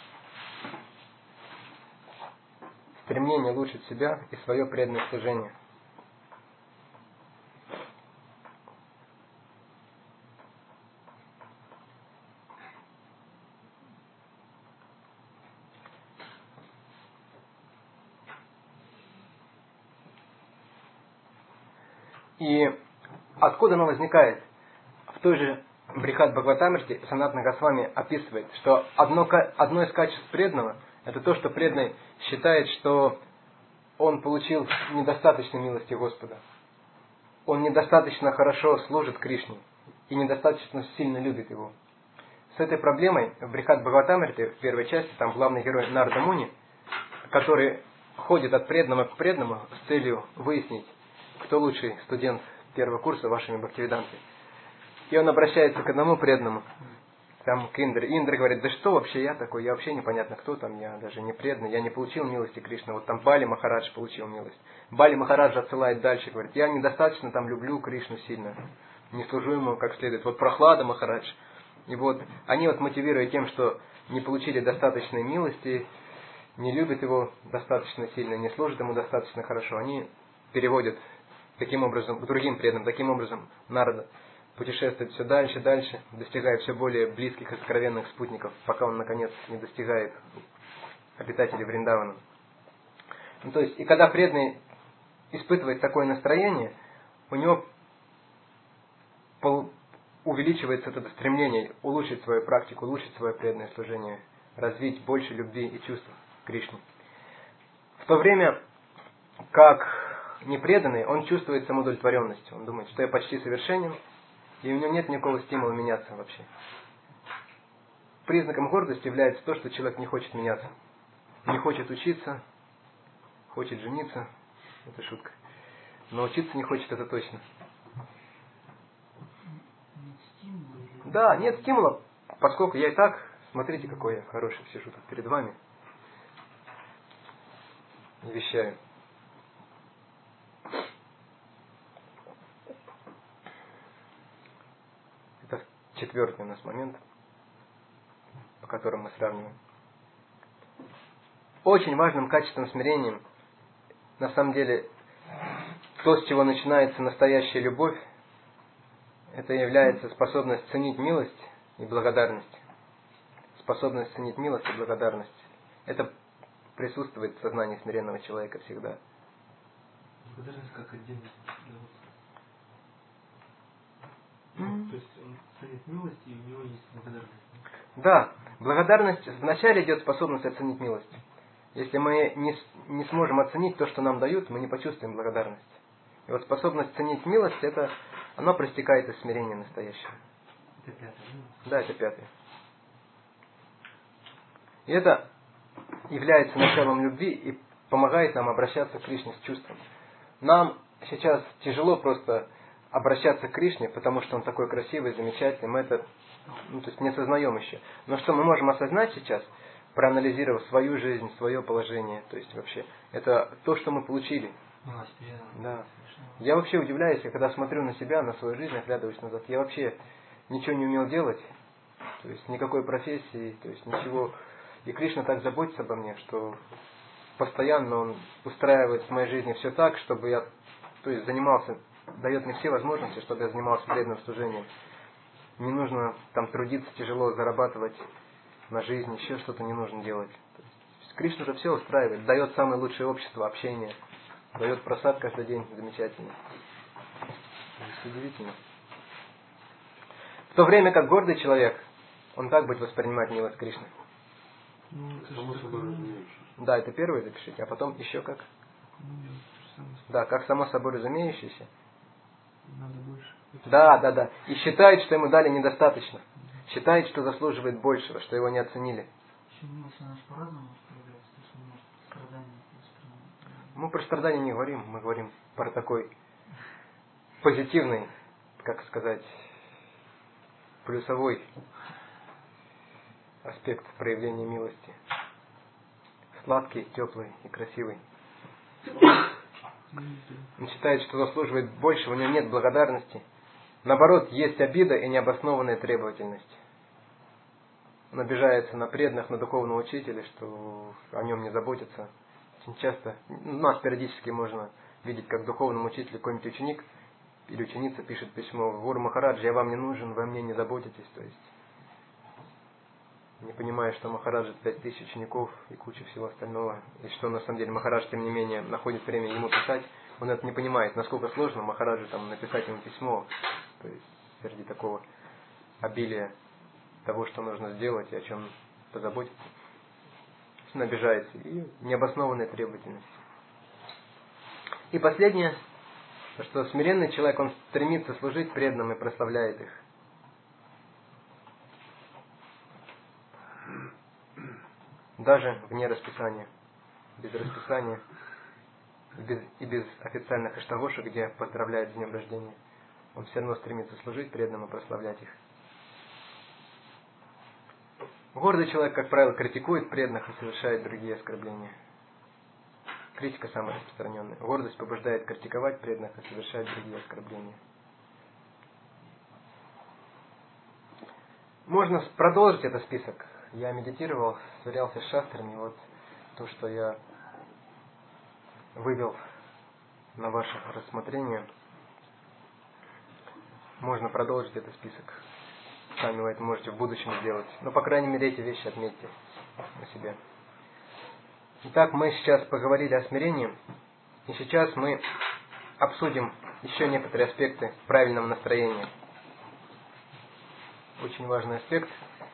Стремление улучшить себя и свое преданное служение. И откуда оно возникает? В той же Брихат Бхагаватамрите Санатана Госвами описывает, что одно, одно из качеств преданного – это то, что преданный считает, что он получил недостаточно милости Господа. Он недостаточно хорошо служит Кришне и недостаточно сильно любит его. С этой проблемой в Брихат Бхагаватамрите, в первой части, там главный герой Нарада Муни, который ходит от преданного к преданному с целью выяснить, кто лучший студент первого курса вашими Бхактивиданты. И он обращается к одному преданному, там к Индре. Индра говорит: да что вообще я такой, я вообще непонятно кто там, я даже не преданный, я не получил милости Кришны. Вот там Бали Махарадж получил милость. Бали Махарадж отсылает дальше, говорит: я недостаточно там люблю Кришну сильно, не служу ему как следует. Вот Прохлада Махарадж. И вот они вот мотивируя тем, что не получили достаточной милости, не любят его достаточно сильно, не служат ему достаточно хорошо, они переводят таким образом к другим преданным, таким образом Нарада путешествует все дальше, дальше, достигая все более близких и сокровенных спутников, пока он, наконец, не достигает обитателей Вриндавана. Ну, то есть, и когда преданный испытывает такое настроение, у него увеличивается это стремление улучшить свою практику, улучшить свое преданное служение, развить больше любви и чувств к Кришне. В то время, как непреданный, он чувствует самоудовлетворенность. Он думает, что я почти совершенен, и у него нет никакого стимула меняться вообще. Признаком гордости является то, что человек не хочет меняться. Не хочет учиться, хочет жениться, Это шутка. Но учиться не хочет, это точно. Да, нет стимула, поскольку я и так, смотрите, какой я хороший, сижу тут перед вами и вещаю. Это четвертый у нас момент, по которому мы сравниваем. Очень важным качеством смирения, на самом деле, то, с чего начинается настоящая любовь, это является способность ценить милость и благодарность. Способность ценить милость и благодарность. Это присутствует в сознании смиренного человека всегда. Благодарность как отдельность. Mm. То есть он ценит милость, и у него есть благодарность. Да, благодарность вначале идет способность оценить милость. Если мы не, не сможем оценить то, что нам дают, мы не почувствуем благодарность. И вот способность ценить милость, это, оно проистекает из смирения настоящего. Это пятое. Да, это пятое. И это является началом любви и помогает нам обращаться к Кришне с чувством. Нам сейчас тяжело просто обращаться к Кришне, потому что он такой красивый, замечательный, мы это ну, то есть не осознаем еще. Но что мы можем осознать сейчас, проанализировав свою жизнь, свое положение, то есть вообще, это то, что мы получили. Да. Я вообще удивляюсь, я когда смотрю на себя, на свою жизнь, оглядываюсь назад, я вообще ничего не умел делать, то есть никакой профессии, то есть ничего. И Кришна так заботится обо мне, что постоянно Он устраивает в моей жизни все так, чтобы я то есть, занимался, дает мне все возможности, чтобы я занимался преданным служением. Не нужно там трудиться тяжело, зарабатывать на жизнь, еще что-то не нужно делать. То есть, Кришна же все устраивает, дает самое лучшее общество, общение, дает просад каждый день, замечательно. То есть, удивительно. В то время как гордый человек, он как будет воспринимать милость Кришны? Ну, Само собой разумеющееся. Да, это первое запишите, а потом еще как? Да, как само собой разумеющееся. Надо больше. Да, да, да. И считает, что ему дали недостаточно. Считает, что заслуживает большего, что его не оценили. Мы про страдания не говорим, мы говорим про такой позитивный, как сказать, плюсовой аспект проявления милости. Сладкий, теплый и красивый. Он считает, что заслуживает больше, у него нет благодарности. Наоборот, есть обида и необоснованная требовательность. Он обижается на преданных, на духовного учителя, что о нем не заботятся. Очень часто, у нас периодически можно видеть, как духовному учителю какой-нибудь ученик или ученица пишет письмо: «Гуру Махарадж, я вам не нужен, вы о мне не заботитесь». То есть, не понимая, что Махараджа пять тысяч учеников и куча всего остального, и что на самом деле Махарадж, тем не менее, находит время ему писать, он это не понимает, насколько сложно Махараджу там написать ему письмо, то есть среди такого обилия того, что нужно сделать и о чем позаботиться. Он обижается, и необоснованная требовательность. И последнее, что смиренный человек, он стремится служить преданным и прославляет их. Даже вне расписания, без расписания и без, и без официальных аштагошек, где поздравляют с днем рождения, он все равно стремится служить преданным и прославлять их. Гордый человек, как правило, критикует преданных и совершает другие оскорбления. Критика самая распространенная. Гордость побуждает критиковать преданных и совершать другие оскорбления. Можно продолжить этот список. Я медитировал, сверялся с шастрами, и вот то, что я вывел на ваше рассмотрение, можно продолжить этот список. Сами вы это можете в будущем сделать. Но, по крайней мере, эти вещи отметьте на себе. Итак, мы сейчас поговорили о смирении, и сейчас мы обсудим еще некоторые аспекты правильного настроения. Очень важный аспект.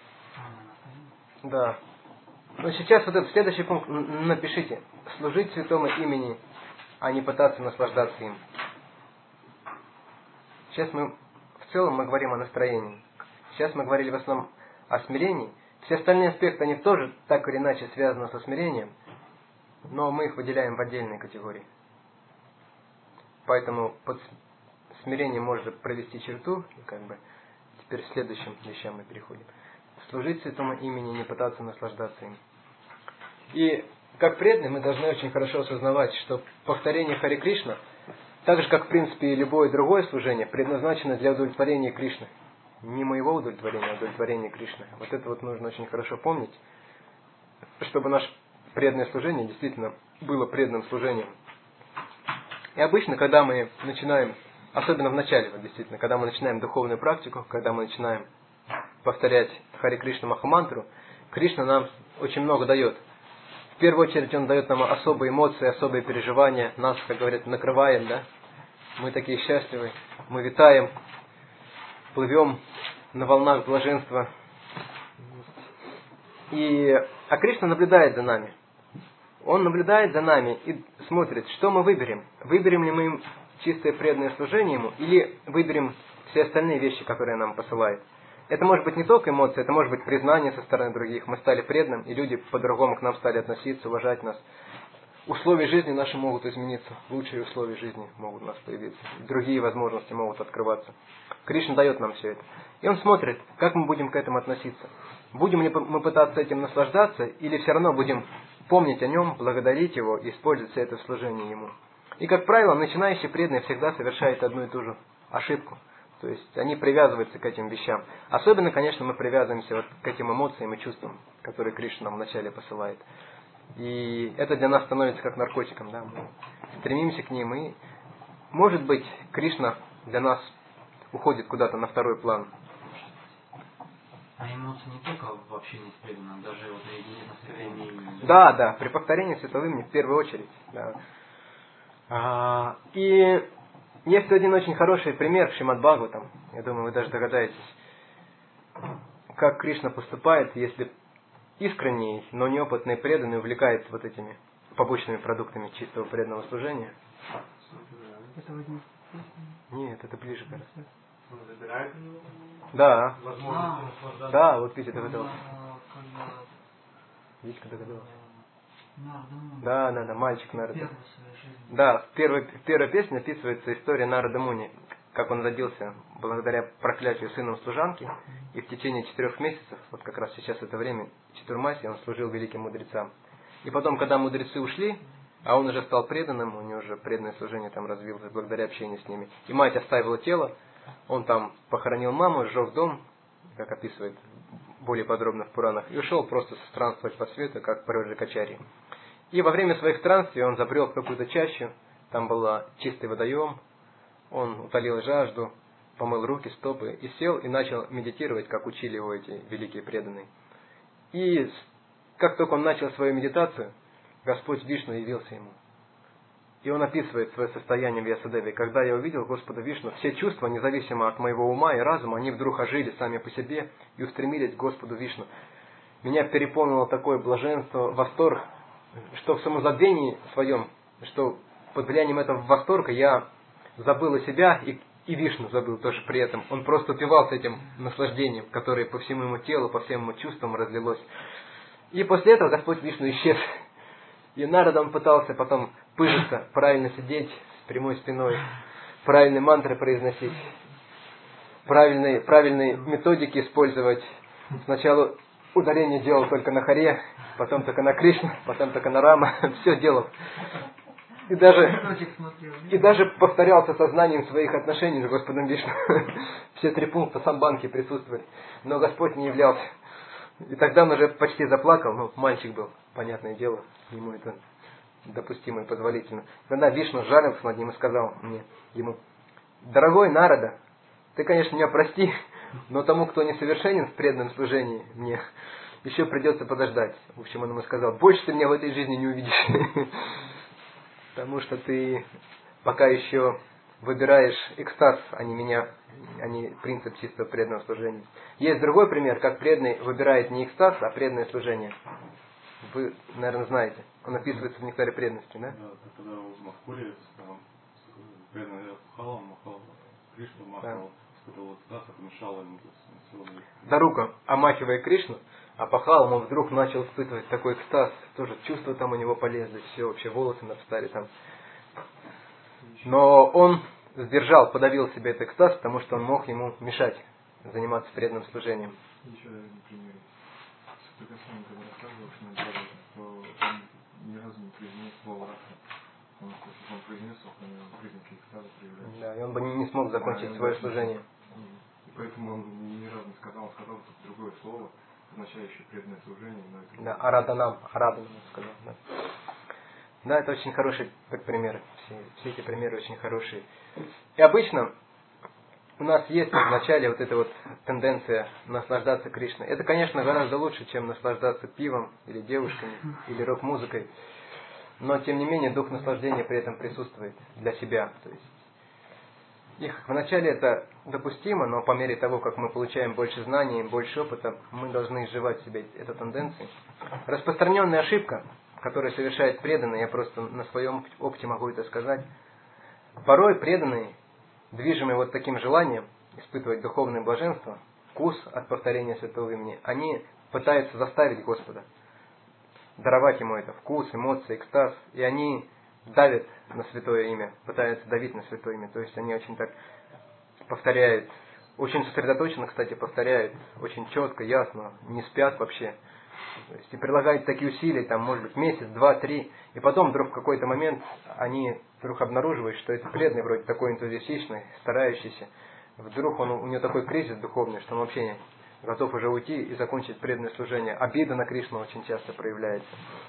Да. Но сейчас вот этот следующий пункт напишите. Служить святому имени, а не пытаться наслаждаться им. Сейчас мы, в целом, мы говорим о настроении. Сейчас мы говорили в основном о смирении. Все остальные аспекты, они тоже так или иначе связаны со смирением, но мы их выделяем в отдельные категории. поэтому под смирением можно провести черту, и как бы теперь к следующим вещам мы переходим. Служить святому имени, не пытаться наслаждаться им. И как преданные мы должны очень хорошо осознавать, что повторение Харе Кришна, так же как в принципе и любое другое служение, предназначено для удовлетворения Кришны. Не моего удовлетворения, а удовлетворения Кришны. Вот это вот нужно очень хорошо помнить, чтобы наше преданное служение действительно было преданным служением. И обычно, когда мы начинаем, особенно в начале, вот действительно, когда мы начинаем духовную практику, когда мы начинаем повторять Харе Кришна Махамантру, Кришна нам очень много дает. В первую очередь Он дает нам особые эмоции, особые переживания, нас, как говорят, накрываем, да? Мы такие счастливые, мы витаем, плывем на волнах блаженства. И, а Кришна наблюдает за нами. Он наблюдает за нами и смотрит, что мы выберем. Выберем ли мы чистое преданное служение Ему, или выберем все остальные вещи, которые нам посылает. Это может быть не только эмоции, это может быть признание со стороны других. Мы стали преданным, и люди по-другому к нам стали относиться, уважать нас. Условия жизни наши могут измениться, лучшие условия жизни могут у нас появиться, другие возможности могут открываться. Кришна дает нам все это. И Он смотрит, как мы будем к этому относиться. Будем ли мы пытаться этим наслаждаться, или все равно будем помнить о Нем, благодарить Его и использовать все это в служении Ему. И, как правило, начинающие преданные всегда совершают одну и ту же ошибку. То есть они привязываются к этим вещам. Особенно, конечно, мы привязываемся вот к этим эмоциям и чувствам, которые Кришна нам вначале посылает. И это для нас становится как наркотиком. Да? Мы стремимся к ним. И, может быть, Кришна для нас уходит куда-то на второй план. А эмоции не только в общении с преданным, даже вот наедине с святым именем. Да, да, при повторении святого имени в первую очередь. Да. А, и есть один очень хороший пример в Шримад Бхагаватам. Я думаю, вы даже догадаетесь, как Кришна поступает, если искренний, но неопытный преданный увлекается вот этими побочными продуктами чистого преданного служения. Это в одних Нет, это ближе кажется. Он забирает у него Да. возможность наслаждаться. Да, вот видите, догадался. Видите, догадался. Да, да, да, мальчик Нарада. Да, в первой, в первой песне описывается история Нарада Муни, как он родился благодаря проклятию сыном служанки, и в течение четырех месяцев, вот как раз сейчас это время, четурмаси, он служил великим мудрецам. И потом, когда мудрецы ушли, а он уже стал преданным, у него уже преданное служение там развилось благодаря общению с ними, и мать оставила тело, он там похоронил маму, сжег дом, как описывает более подробно в Пуранах, и ушел просто странствовать по свету, как Параджикачари. И во время своих странствий он забрел в какую-то чащу, там был чистый водоем, он утолил жажду, помыл руки, стопы, и сел и начал медитировать, как учили его эти великие преданные. И как только он начал свою медитацию, Господь Вишну явился ему. И он описывает свое состояние в Вьясадеве. Когда я увидел Господа Вишну, все чувства, независимо от моего ума и разума, они вдруг ожили сами по себе и устремились к Господу Вишну. Меня переполнило такое блаженство, восторг, что в самозабвении своем, что под влиянием этого восторга я забыл о себя и, и Вишну забыл тоже при этом. Он просто упивался этим наслаждением, которое по всему ему телу, по всем ему чувствам разлилось. И после этого Господь Вишну исчез. И Нарада он пытался потом пыжиться, правильно сидеть с прямой спиной, правильные мантры произносить, правильные, правильные методики использовать. Сначала ударение делал только на Харе, потом только на Кришну, потом только на Рама. Все делал. И даже, и даже повторялся сознанием своих отношений с Господом Вишну. Все три пункта самбанки присутствовали. Но Господь не являлся. И тогда он уже почти заплакал, ну, мальчик был, понятное дело, ему это допустимо и позволительно. Тогда Вишну жалился над ним и сказал мне, ему: «Дорогой Нарада, ты, конечно, меня прости, но тому, кто несовершенен в преданном служении мне, еще придется подождать». В общем, он ему сказал: «Больше ты меня в этой жизни не увидишь, потому что ты пока еще выбираешь экстаз, а не меня, а не принцип чистого преданного служения». Есть другой пример, как преданный выбирает не экстаз, а преданное служение. Вы, наверное, знаете. Он описывается в «Нектаре преданности», да? Да, когда в Махпуре, там, преданный махал, махал, Кришну махал, испытывал экстаз, это мешало ему. Дарука, омахивая Кришну, а Пахалом он вдруг начал испытывать такой экстаз, тоже чувства там у него полезли, все, вообще волосы навстали там. Но он сдержал, подавил себе этот экстаз, потому что он мог ему мешать заниматься преданным служением. Еще один пример. Святой Господь, когда рассказывал, что нам Бога, что он ни разу не произнес слово «раха». Он, если он произнес, то признаки экстаза проявляются. Да, и он бы не, не смог закончить да, свое да, служение. И поэтому он ни разу не сказал, он сказал только другое слово, означающее преданное служение. Но это... Да, араданам, араданам сказал. Да. Да, это очень хороший пример. Все, все эти примеры очень хорошие. И обычно у нас есть в начале вот эта вот тенденция наслаждаться Кришной. Это, конечно, гораздо лучше, чем наслаждаться пивом или девушками, или рок-музыкой. Но, тем не менее, дух наслаждения при этом присутствует для себя. То есть, их вначале это допустимо, но по мере того, как мы получаем больше знаний, больше опыта, мы должны изживать в себе эту тенденцию. Распространенная ошибка, которую совершает преданный, я просто на своем опыте могу это сказать, порой преданные, движимые вот таким желанием испытывать духовное блаженство, вкус от повторения святого имени, они пытаются заставить Господа, даровать ему это, вкус, эмоции, экстаз, и они давят на святое имя, пытаются давить на святое имя, то есть они очень так повторяют, очень сосредоточенно, кстати, повторяют, очень четко, ясно, не спят вообще, то есть и прилагают такие усилия, там, может быть, месяц, два, три, и потом вдруг в какой-то момент они вдруг обнаруживают, что этот преданный вроде такой энтузиастичный, старающийся, вдруг он, у него такой кризис духовный, что он вообще готов уже уйти и закончить преданное служение. Обида на Кришну очень часто проявляется.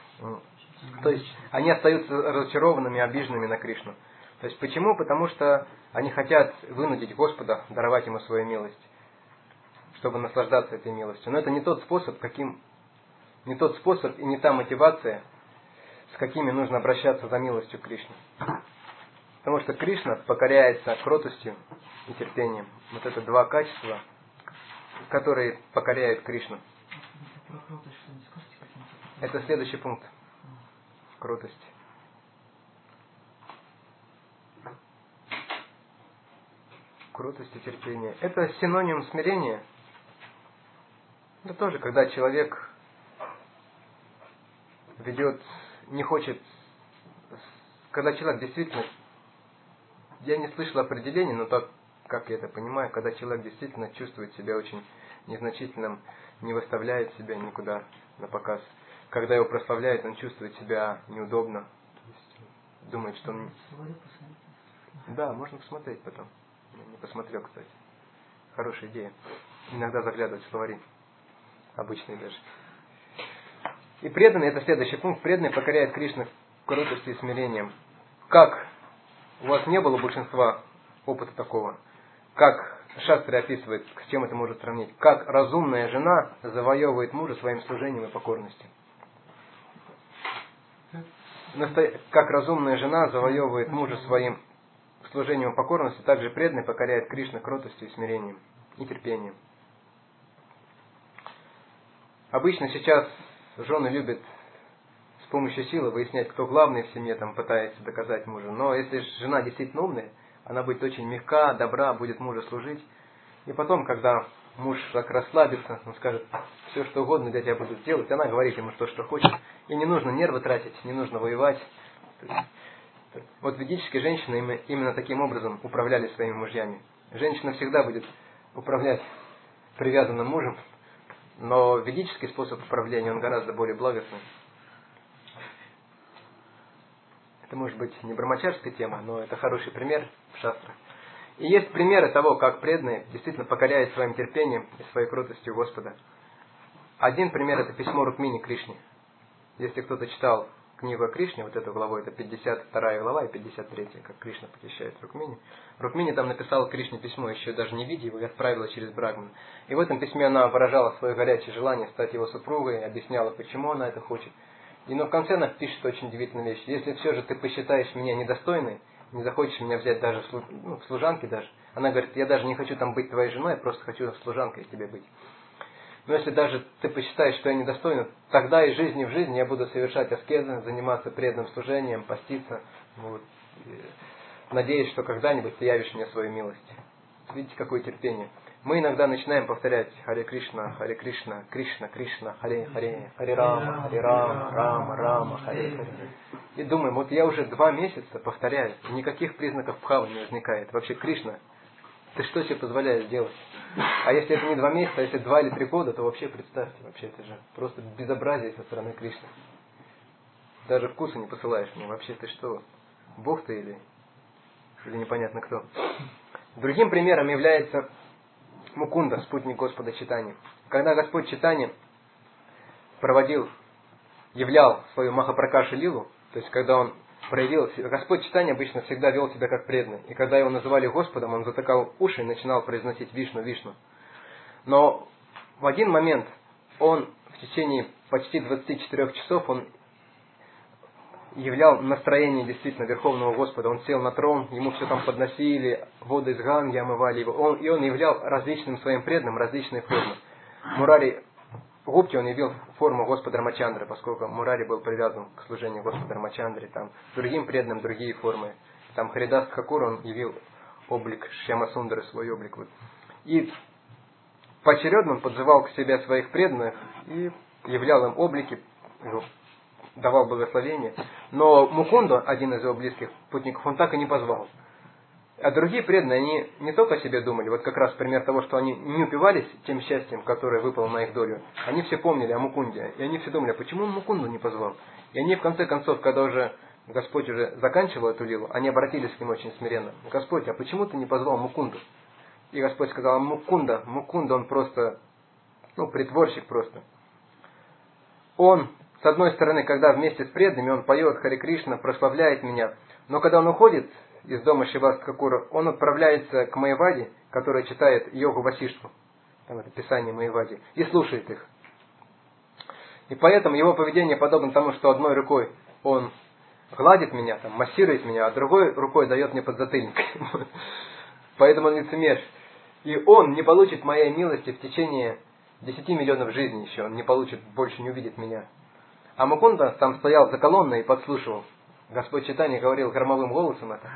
То есть они остаются разочарованными, обиженными на Кришну. То есть почему? Потому что они хотят вынудить Господа даровать ему свою милость, чтобы наслаждаться этой милостью. Но это не тот способ, каким, не тот способ и не та мотивация, с какими нужно обращаться за милостью к Кришне. Потому что Кришна покоряется кротостью и терпением. Вот это два качества, которые покоряют Кришну. Это следующий пункт. Кротость. Кротость и терпение. Это синоним смирения. Это тоже, когда человек ведет, не хочет, когда человек действительно, я не слышал определения, но так, как я это понимаю, когда человек действительно чувствует себя очень незначительным, не выставляет себя никуда на показ. Когда его прославляют, он чувствует себя неудобно. То есть, думает, что он... Да, можно посмотреть потом. Я не посмотрел, кстати. Хорошая идея. Иногда заглядывать в словари. Обычные даже. И преданный, это следующий пункт, преданный покоряет Кришну кротостью и смирением. Как у вас не было большинства опыта такого, как Шастры описывает, с чем это может сравнить, как разумная жена завоевывает мужа своим служением и покорностью. Как разумная жена завоевывает мужа своим служением и покорностью, также преданный покоряет Кришну кротостью и смирением и терпением. Обычно сейчас жены любят с помощью силы выяснять, кто главный в семье, там пытается доказать мужу. Но если жена действительно умная, она будет очень мягка, добра, будет мужу служить. И потом, когда муж так расслабится, он скажет, все что угодно для тебя буду делать, она говорит ему то, что хочет. И не нужно нервы тратить, не нужно воевать. Вот ведические женщины именно таким образом управляли своими мужьями. Женщина всегда будет управлять привязанным мужем, но ведический способ управления, он гораздо более благостный. Это может быть не брамачарская тема, но это хороший пример в шастрах. И есть примеры того, как преданные действительно покоряют своим терпением и своей кротостью Господа. Один пример — это письмо Рукмини Кришне. Если кто-то читал книгу о Кришне, вот эту главу, это пятьдесят вторая глава и пятьдесят третья, как Кришна посещает Рукмини. Рукмини там написала Кришне письмо, еще даже не видя его, и отправила через Брахмана. И в этом письме она выражала свое горячее желание стать его супругой, объясняла, почему она это хочет. И но в конце она пишет очень удивительную вещь. Если все же ты посчитаешь меня недостойной, не захочешь меня взять даже в, служ... ну, в служанке даже, она говорит, я даже не хочу там быть твоей женой, я просто хочу служанкой тебе быть. Но если даже ты посчитаешь, что я недостойна, тогда из жизни в жизнь я буду совершать аскезы, заниматься преданным служением, поститься. Вот. Надеюсь, что когда-нибудь ты явишь мне свою милость. Видите, какое терпение. Мы иногда начинаем повторять Харе Кришна, Харе Кришна, Кришна, Кришна, Харе Харе, Харе Рама, Харе Рама, Рама, Рама, Харе Харе. И думаем, вот я уже два месяца повторяю, никаких признаков бхавы не возникает. Вообще, Кришна, ты что себе позволяешь делать? А если это не два месяца, а если два или три года, то вообще представьте, вообще это же просто безобразие со стороны Кришны. Даже вкуса не посылаешь мне. Вообще ты что, Бог ты или, или непонятно кто? Другим примером является Мукунда, спутник Господа Чайтаньи. Когда Господь Чайтанья проводил, являл свою Махапракаша Лилу, то есть когда он проявил, Господь Чайтанья обычно всегда вел себя как преданный. И когда его называли Господом, он затыкал уши и начинал произносить Вишну, Вишну. Но в один момент он в течение почти двадцати четырёх часов он являл настроение действительно Верховного Господа. Он сел на трон, ему все там подносили, воды из Ганги омывали его. Он, и он являл различным своим преданным различные формы. Мурари Гупти он явил форму Господа Рамачандры, поскольку Мурари был привязан к служению Господа Рамачандры. Там другим преданным другие формы. Там Харидас Тхакур он явил облик Шьямасундры, свой облик. Вот. И поочередно он подзывал к себе своих преданных и являл им облики, давал благословение. Но Мукунду, один из его близких путников, он так и не позвал. А другие преданные, они не только о себе думали, вот как раз пример того, что они не упивались тем счастьем, которое выпало на их долю, они все помнили о Мукунде, и они все думали, а почему он Мукунду не позвал? И они в конце концов, когда уже Господь уже заканчивал эту лилу, они обратились к нему очень смиренно. Господь, а почему ты не позвал Мукунду? И Господь сказал, Мукунда, Мукунда, он просто, ну, притворщик просто. Он, с одной стороны, когда вместе с преданными, он поет Харе Кришна, прославляет меня, но когда он уходит из дома Шривас Тхакура, он отправляется к Майяваде, которая читает йогу Васиштху, там это писание Майявади, и слушает их. И поэтому его поведение подобно тому, что одной рукой он гладит меня, там, массирует меня, а другой рукой дает мне подзатыльник. Поэтому он лицемер. И он не получит моей милости в течение десяти миллионов жизней еще, он не получит, больше не увидит меня. А Мукунда там стоял за колонной и подслушивал. Господь Чайтанья говорил громовым голосом это.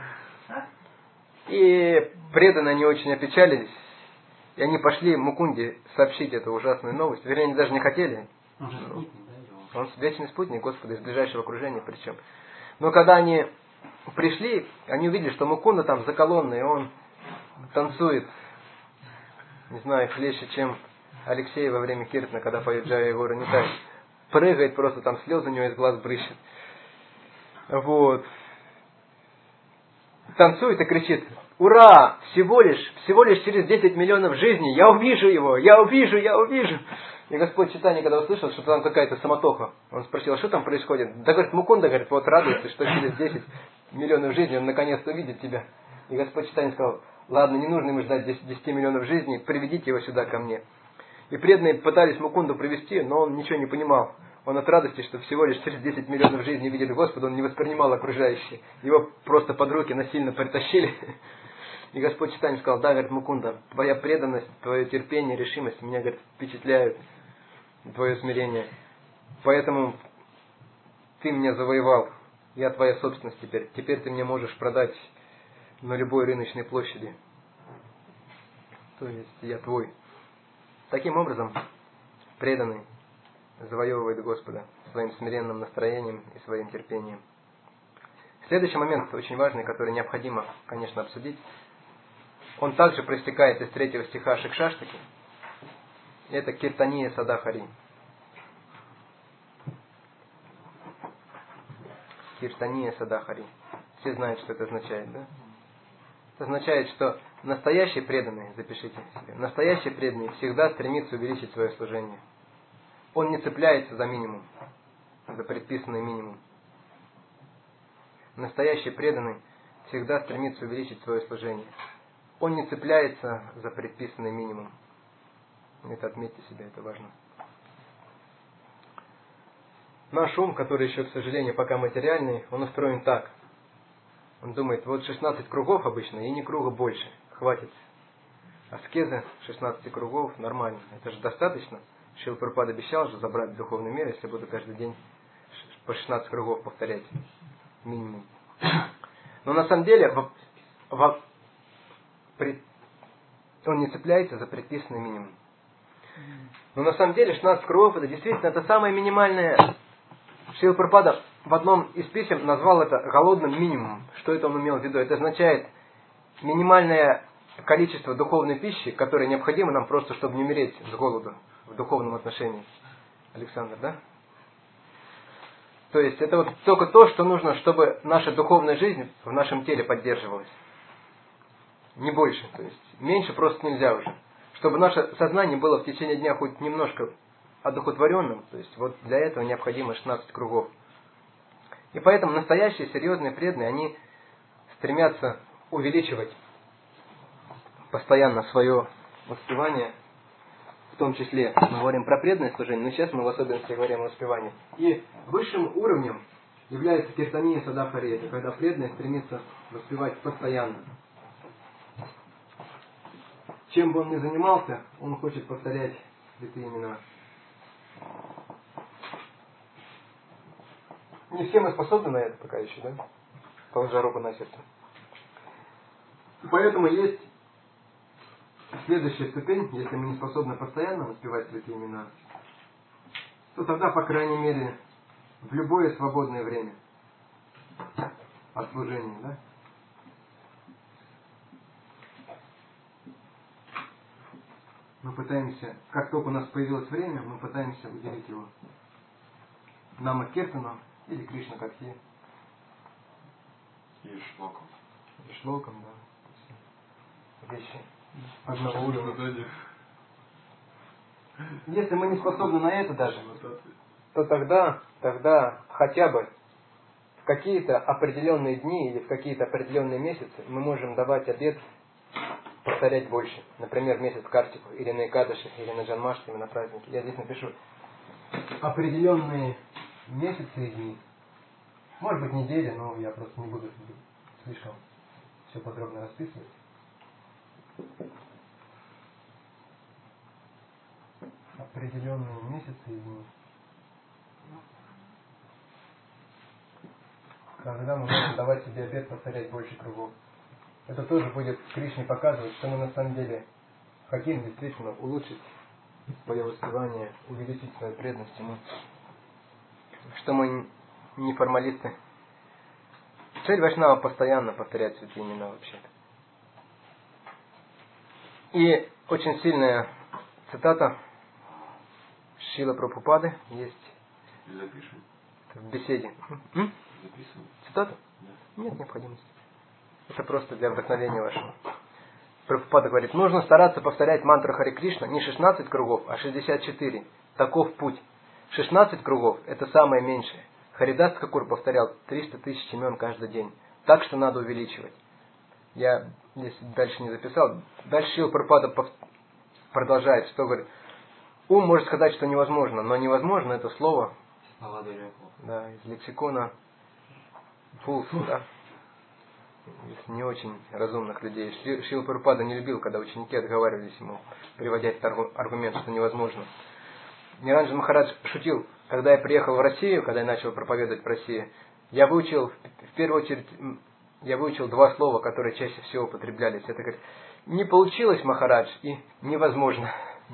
И преданные они очень опечалились. И они пошли Мукунде сообщить эту ужасную новость. Вернее, они даже не хотели. Он же спутник, да, Он вечный спутник Господа из ближайшего окружения причем. Но когда они пришли, они увидели, что Мукунда там за колонной, он танцует, не знаю, хлеще, чем Алексей во время киртана, когда поет Джая его Ранитай. Прыгает просто, там слезы у него из глаз брызжет. Вот. Танцует и кричит: ура! Всего лишь, всего лишь через десять миллионов жизней я увижу его, я увижу, я увижу. И Господь Чайтанья, когда услышал, что там какая-то самотоха, он спросил, что там происходит? Да, говорит, Мукунда, говорит, вот радуется, что через десять миллионов жизней он наконец-то увидит тебя. И Господь Чайтанья сказал: ладно, не нужно ему ждать десяти миллионов жизней, приведите его сюда ко мне. И преданные пытались Мукунду привести, но он ничего не понимал. Он от радости, что всего лишь через десять миллионов жизней видит Господа, он не воспринимал окружающие. Его просто под руки насильно притащили. И Господь Чайтанья сказал: да, говорит, Мукунда, твоя преданность, твое терпение, решимость меня, говорит, впечатляют, твое смирение. Поэтому ты меня завоевал, я твоя собственность теперь. Теперь ты мне можешь продать на любой рыночной площади. То есть я твой. Таким образом, преданный завоевывает Господа своим смиренным настроением и своим терпением. Следующий момент, очень важный, который необходимо, конечно, обсудить, он также проистекает из третьего стиха Шикшаштаки. Это Киртания Садахари. Киртания Садахари. Все знают, что это означает, да? Это означает, что настоящий преданный, запишите себе, настоящий преданный всегда стремится увеличить свое служение. Он не цепляется за минимум, за предписанный минимум. Настоящий преданный всегда стремится увеличить свое служение. Он не цепляется за предписанный минимум. Это отметьте себе, это важно. Наш ум, который еще, к сожалению, пока материальный, он устроен так. Он думает, вот шестнадцать кругов обычно, и не круга больше, хватит. Аскеза шестнадцати кругов, нормально. Это же достаточно. Шрила Прабхупада обещал же забрать духовный мир, если буду каждый день по шестнадцать кругов повторять. Минимум. Но на самом деле, во, во, при, он не цепляется за предписанный минимум. Но на самом деле шестнадцать кругов это действительно это самое минимальное. Шрила Прабхупада в одном из писем назвал это голодным минимумом. Что это он имел в виду? Это означает минимальное количество духовной пищи, которое необходимо нам просто, чтобы не умереть с голоду в духовном отношении. Александр, да? То есть это вот только то, что нужно, чтобы наша духовная жизнь в нашем теле поддерживалась. Не больше. То есть меньше просто нельзя уже. Чтобы наше сознание было в течение дня хоть немножко одухотворенным, то есть вот для этого необходимо шестнадцать кругов. И поэтому настоящие, серьезные, преданные, они стремятся увеличивать постоянно свое воспевание, в том числе мы говорим про преданное служение, но сейчас мы в особенности говорим о воспевании. И высшим уровнем является киртания садахари, это когда преданный стремится воспевать постоянно. Чем бы он ни занимался, он хочет повторять святые имена. Не все мы способны на это пока еще, да? Положа руку на сердце. И поэтому есть следующая ступень, если мы не способны постоянно воспевать святые имена, то тогда, по крайней мере, в любое свободное время от служения, да? Мы пытаемся, как только у нас появилось время, мы пытаемся уделить его Нама Киртану или Кришна Катхи. И шлоком. И шлоком, да. Вещи одного уровня. Если мы не способны на это даже, то тогда, тогда хотя бы в какие-то определенные дни или в какие-то определенные месяцы мы можем давать обет повторять больше. Например, в месяц Картику, или на Экадаши, или на Джанмаштами, на праздники. Я здесь напишу определенные месяцы и дни. Может быть, недели, но я просто не буду слишком все подробно расписывать. Определенные месяцы и дни. Когда мы можем давать себе обет повторять больше кругов. Это тоже будет Кришне показывать, что мы на самом деле хотим действительно улучшить свое воспевание, увеличить свою преданность ему. Что мы не формалисты. Цель Вайшнава постоянно повторять святые имена вообще-то. И очень сильная цитата Шрилы Прабхупады есть в беседе. М? Цитату? Нет необходимости. Это просто для вдохновения вашего. Прабхупада говорит, нужно стараться повторять мантру Харе Кришна не шестнадцать кругов, а шестьдесят четыре. Таков путь. шестнадцать кругов – это самое меньшее. Харидас Такур повторял триста тысяч имен каждый день. Так что надо увеличивать. Я здесь дальше не записал. Дальше Шрила Прабхупада продолжает, что говорит. Ум может сказать, что невозможно, но невозможно это слово. Да, из лексикона фулс, да. Из не очень разумных людей. Шрила Прабхупада не любил, когда ученики отговаривались ему, приводя этот аргумент, что невозможно. Ниранджан Махарадж шутил, когда я приехал в Россию, когда я начал проповедовать в России, я выучил, в первую очередь, я выучил два слова, которые чаще всего употреблялись. Это, говорит, не получилось, Махарадж, и невозможно.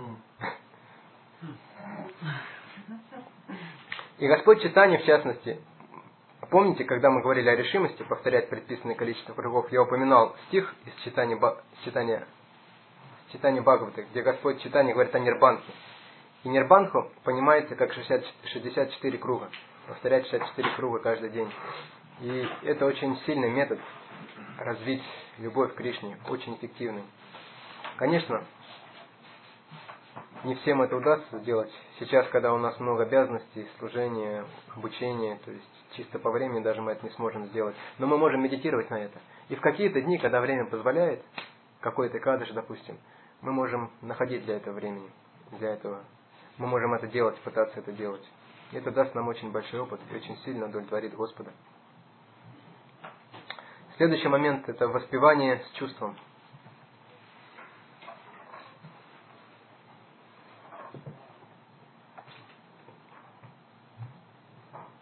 И Господь Чайтанья, в частности, помните, когда мы говорили о решимости повторять предписанное количество кругов, я упоминал стих из Чайтанья, Чайтанья, Чайтанья Бхагавата, где Господь Чайтанья говорит о нирбанхе. И нирбанху понимается как шестьдесят, шестьдесят четыре круга. Повторять шестьдесят четыре круга каждый день. И это очень сильный метод развить любовь к Кришне, очень эффективный. Конечно, не всем это удастся сделать. Сейчас, когда у нас много обязанностей, служения, обучения, то есть чисто по времени даже мы это не сможем сделать. Но мы можем медитировать на это. И в какие-то дни, когда время позволяет, какой-то кадыш, допустим, мы можем находить для этого времени, для этого. Мы можем это делать, пытаться это делать. И это даст нам очень большой опыт и очень сильно удовлетворит Господа. Следующий момент – это воспевание с чувством.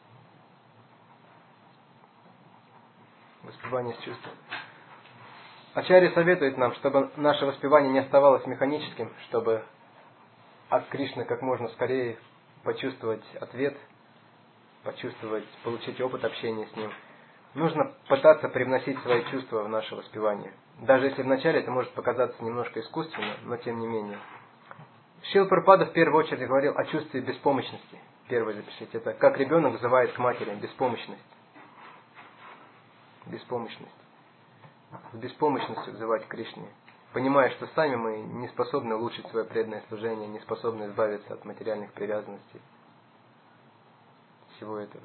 Воспевание с чувством. Ачарья советует нам, чтобы наше воспевание не оставалось механическим, чтобы от Кришны как можно скорее почувствовать ответ, почувствовать, получить опыт общения с Ним. Нужно пытаться привносить свои чувства в наше воспевание. Даже если вначале это может показаться немножко искусственно, но тем не менее. Шрила Прабхупада в первую очередь говорил о чувстве беспомощности. Первое запишите. Это как ребенок взывает к матери. Беспомощность. Беспомощность. С беспомощностью взывать к Кришне. Понимая, что сами мы не способны улучшить свое преданное служение, не способны избавиться от материальных привязанностей. Всего этого.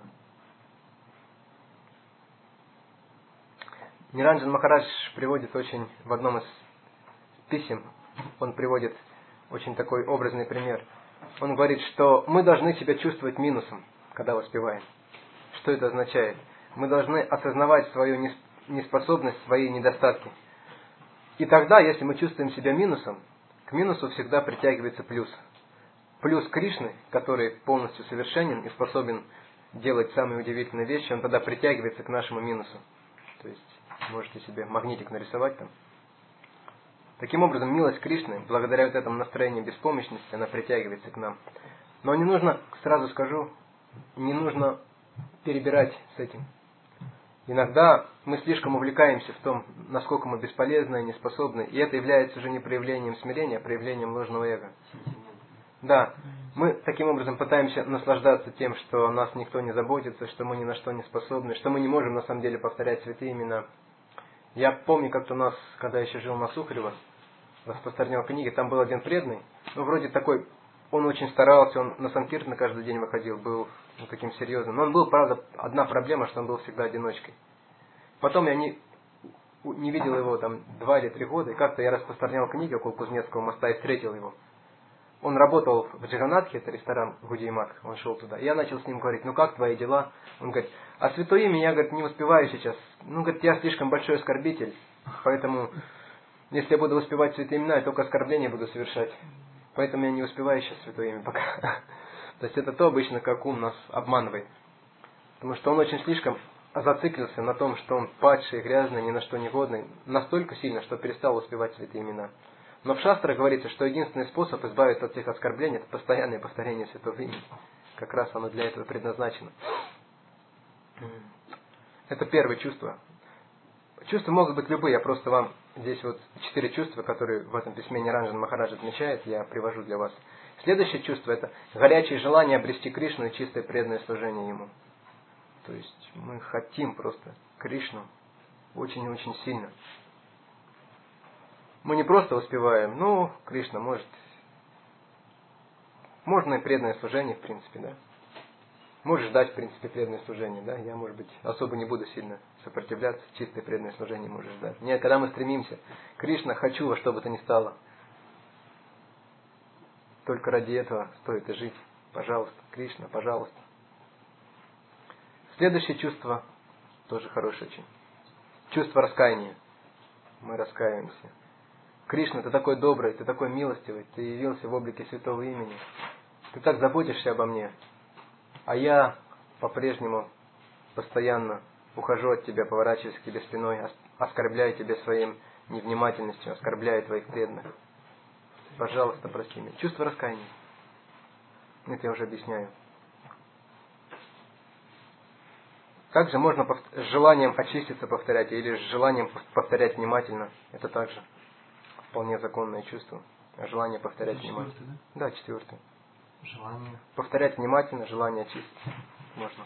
Ниранджан Махарадж приводит очень в одном из писем, он приводит очень такой образный пример. Он говорит, что мы должны себя чувствовать минусом, когда воспеваем. Что это означает? Мы должны осознавать свою неспособность, свои недостатки. И тогда, если мы чувствуем себя минусом, к минусу всегда притягивается плюс. Плюс Кришны, который полностью совершенен и способен делать самые удивительные вещи, он тогда притягивается к нашему минусу. То есть, можете себе магнитик нарисовать там. Таким образом, милость Кришны, благодаря вот этому настроению беспомощности, она притягивается к нам. Но не нужно, сразу скажу, не нужно перебирать с этим. Иногда мы слишком увлекаемся в том, насколько мы бесполезны и неспособны, и это является уже не проявлением смирения, а проявлением ложного эго. Да, мы таким образом пытаемся наслаждаться тем, что о нас никто не заботится, что мы ни на что не способны, что мы не можем на самом деле повторять святые имена. Я помню, как-то у нас, когда я еще жил на Сухарево, распространял книги, там был один преданный, ну вроде такой, он очень старался, он на санкиртаны каждый день выходил, был ну, таким серьезным. Но он был, правда, одна проблема, что он был всегда одиночкой. Потом я не, не видел его там два или три года, и как-то я распространял книги около Кузнецкого моста и встретил его. Он работал в Джаганатхе, это ресторан Гудеймат, он шел туда. И я начал с ним говорить, ну как твои дела? Он говорит, а святое имя я, говорит, не успеваю сейчас. Ну, говорит, я слишком большой оскорбитель, поэтому если я буду воспевать святые имена, я только оскорбления буду совершать. Поэтому я не успеваю сейчас святое имя пока. То есть это то обычно, как ум нас обманывает. Потому что он очень слишком зациклился на том, что он падший, грязный, ни на что не годный, настолько сильно, что перестал воспевать святые имена. Но в шастрах говорится, что единственный способ избавиться от всех оскорблений – это постоянное повторение святого имени. Как раз оно для этого предназначено. Это первое чувство. Чувства могут быть любые, я просто вам здесь вот четыре чувства, которые в этом письме Ниранджан Махарадж отмечает, я привожу для вас. Следующее чувство – это горячее желание обрести Кришну и чистое преданное служение Ему. То есть мы хотим просто Кришну очень-очень сильно. Мы не просто воспеваем, ну, Кришна может, можно и преданное служение, в принципе, да. Можешь ждать, в принципе, преданное служение, да. Я, может быть, особо не буду сильно сопротивляться, чистое преданное служение можешь ждать. Нет, когда мы стремимся, Кришна, хочу во что бы то ни стало. Только ради этого стоит и жить. Пожалуйста, Кришна, пожалуйста. Следующее чувство, тоже хорошее очень. Чувство раскаяния. Мы раскаиваемся. Кришна, ты такой добрый, ты такой милостивый, ты явился в облике святого имени. Ты так заботишься обо мне. А я по-прежнему постоянно ухожу от тебя, поворачиваюсь к тебе спиной, оскорбляю тебя своей невнимательностью, оскорбляю твоих преданных. Пожалуйста, прости меня. Чувство раскаяния. Это я уже объясняю. Также можно с желанием очиститься повторять, или с желанием повторять внимательно. Это также вполне законное чувство. Желание повторять это внимательно. Да? Да, четвертое. Желание. Повторять внимательно, желание очиститься. Можно.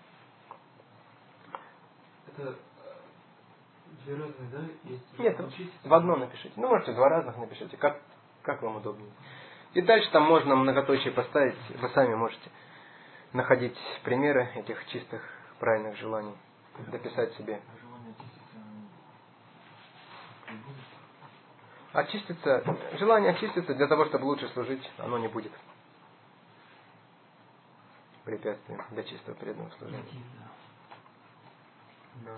Это две разные, да? Есть Нет, в одно напишите. Ну, можете два разных напишите, как, как вам удобнее. И дальше там можно многоточие поставить. Вы сами можете находить примеры этих чистых, правильных желаний. Дописать себе. Очиститься, желание очиститься для того, чтобы лучше служить, оно не будет препятствием для чистого преданного служения. Да.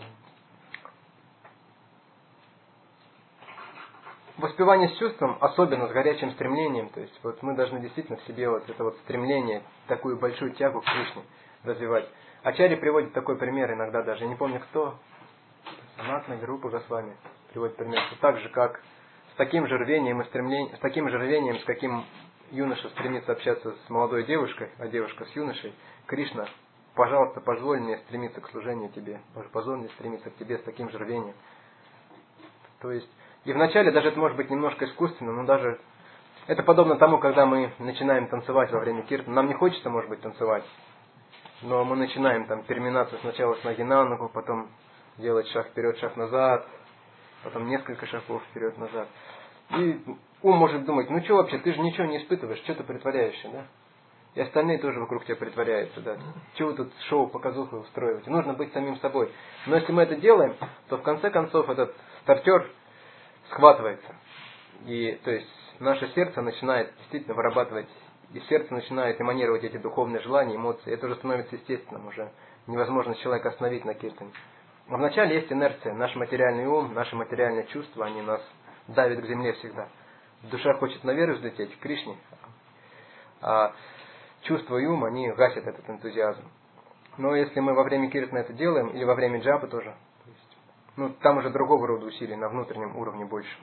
Воспевание с чувством, особенно с горячим стремлением, то есть вот мы должны действительно в себе вот это вот стремление, такую большую тягу к Кришне развивать. Ачарья приводит такой пример иногда даже, я не помню кто, Санатная группа Госвами приводит пример, что так же, как с таким же рвением и стремлением, с таким же рвением, с каким юноша стремится общаться с молодой девушкой, а девушка с юношей, Кришна, пожалуйста, позволь мне стремиться к служению тебе, позволь мне стремиться к тебе с таким же рвением. То есть, и вначале даже это может быть немножко искусственно, но даже это подобно тому, когда мы начинаем танцевать во время киртана. Нам не хочется, может быть, танцевать, но мы начинаем там переминаться сначала с ноги на ногу, потом делать шаг вперед, шаг назад, потом несколько шагов вперед-назад. И ум может думать, ну что вообще, ты же ничего не испытываешь, что ты притворяешься, да? И остальные тоже вокруг тебя притворяются, да? Чего вы тут шоу, показуху устроиваете? Нужно быть самим собой. Но если мы это делаем, то в конце концов этот стартер схватывается. И то есть наше сердце начинает действительно вырабатывать, и сердце начинает эманировать эти духовные желания, эмоции. Это уже становится естественным, уже невозможно человека остановить на киртане. Но вначале есть инерция, наш материальный ум, наши материальные чувства, они нас давят к земле всегда. Душа хочет наверх взлететь, к Кришне, а чувства и ум, они гасят этот энтузиазм. Но если мы во время киртана это делаем, или во время джапы тоже, то есть, ну, там уже другого рода усилий, на внутреннем уровне больше,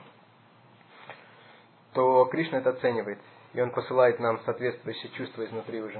то Кришна это оценивает, и Он посылает нам соответствующие чувства изнутри уже.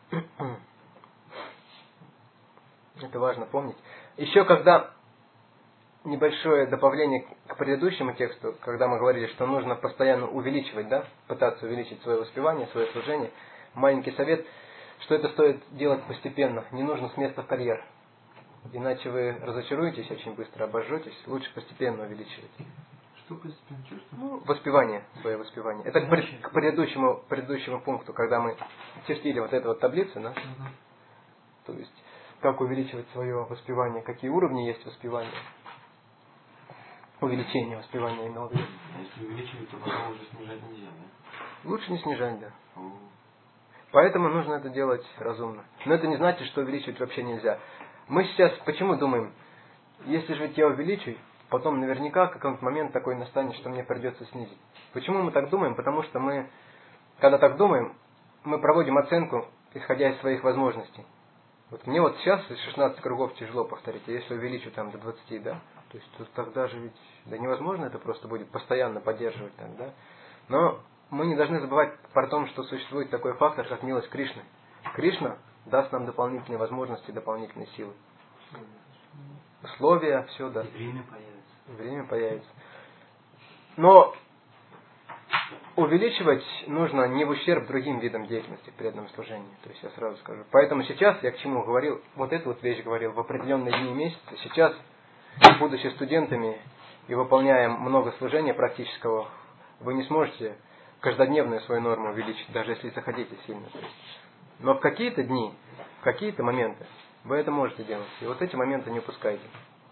Это важно помнить. Еще когда небольшое добавление к предыдущему тексту, когда мы говорили, что нужно постоянно увеличивать, да, пытаться увеличить свое воспевание, свое служение, маленький совет, что это стоит делать постепенно, не нужно с места в карьер. Иначе вы разочаруетесь очень быстро, обожжетесь, лучше постепенно увеличивать. Что постепенно чувство? Ну, воспевание, свое воспевание. Это к, пред, к предыдущему, предыдущему пункту, когда мы чертили вот эту вот таблицу, да? Угу. То есть, как увеличивать свое воспевание, какие уровни есть воспевания. Увеличение воспевания имел в виду. А если увеличивать, то потом уже снижать нельзя, да? Лучше не снижать, да. О. Поэтому нужно это делать разумно. Но это не значит, что увеличивать вообще нельзя. Мы сейчас почему думаем, если же я увеличу, потом наверняка в какой-нибудь момент такой настанет, что мне придется снизить. Почему мы так думаем? Потому что мы, когда так думаем, мы проводим оценку, исходя из своих возможностей. Вот мне вот сейчас из шестнадцати кругов тяжело повторить, а если увеличу там до двадцати, да, то есть тут тогда же ведь, да невозможно это просто будет постоянно поддерживать так, да. Но мы не должны забывать про то, что существует такой фактор, как милость Кришны. Кришна даст нам дополнительные возможности, дополнительные силы. Условия, все даст. И время появится. Время появится. Но увеличивать нужно не в ущерб другим видам деятельности в преданном служении. То есть я сразу скажу. Поэтому сейчас я к чему говорил, вот эту вот вещь говорил в определенные дни и месяцы. Сейчас, будучи студентами и выполняя много служения практического, вы не сможете каждодневную свою норму увеличить, даже если захотите сильно. То есть. Но в какие-то дни, в какие-то моменты вы это можете делать. И вот эти моменты не упускайте.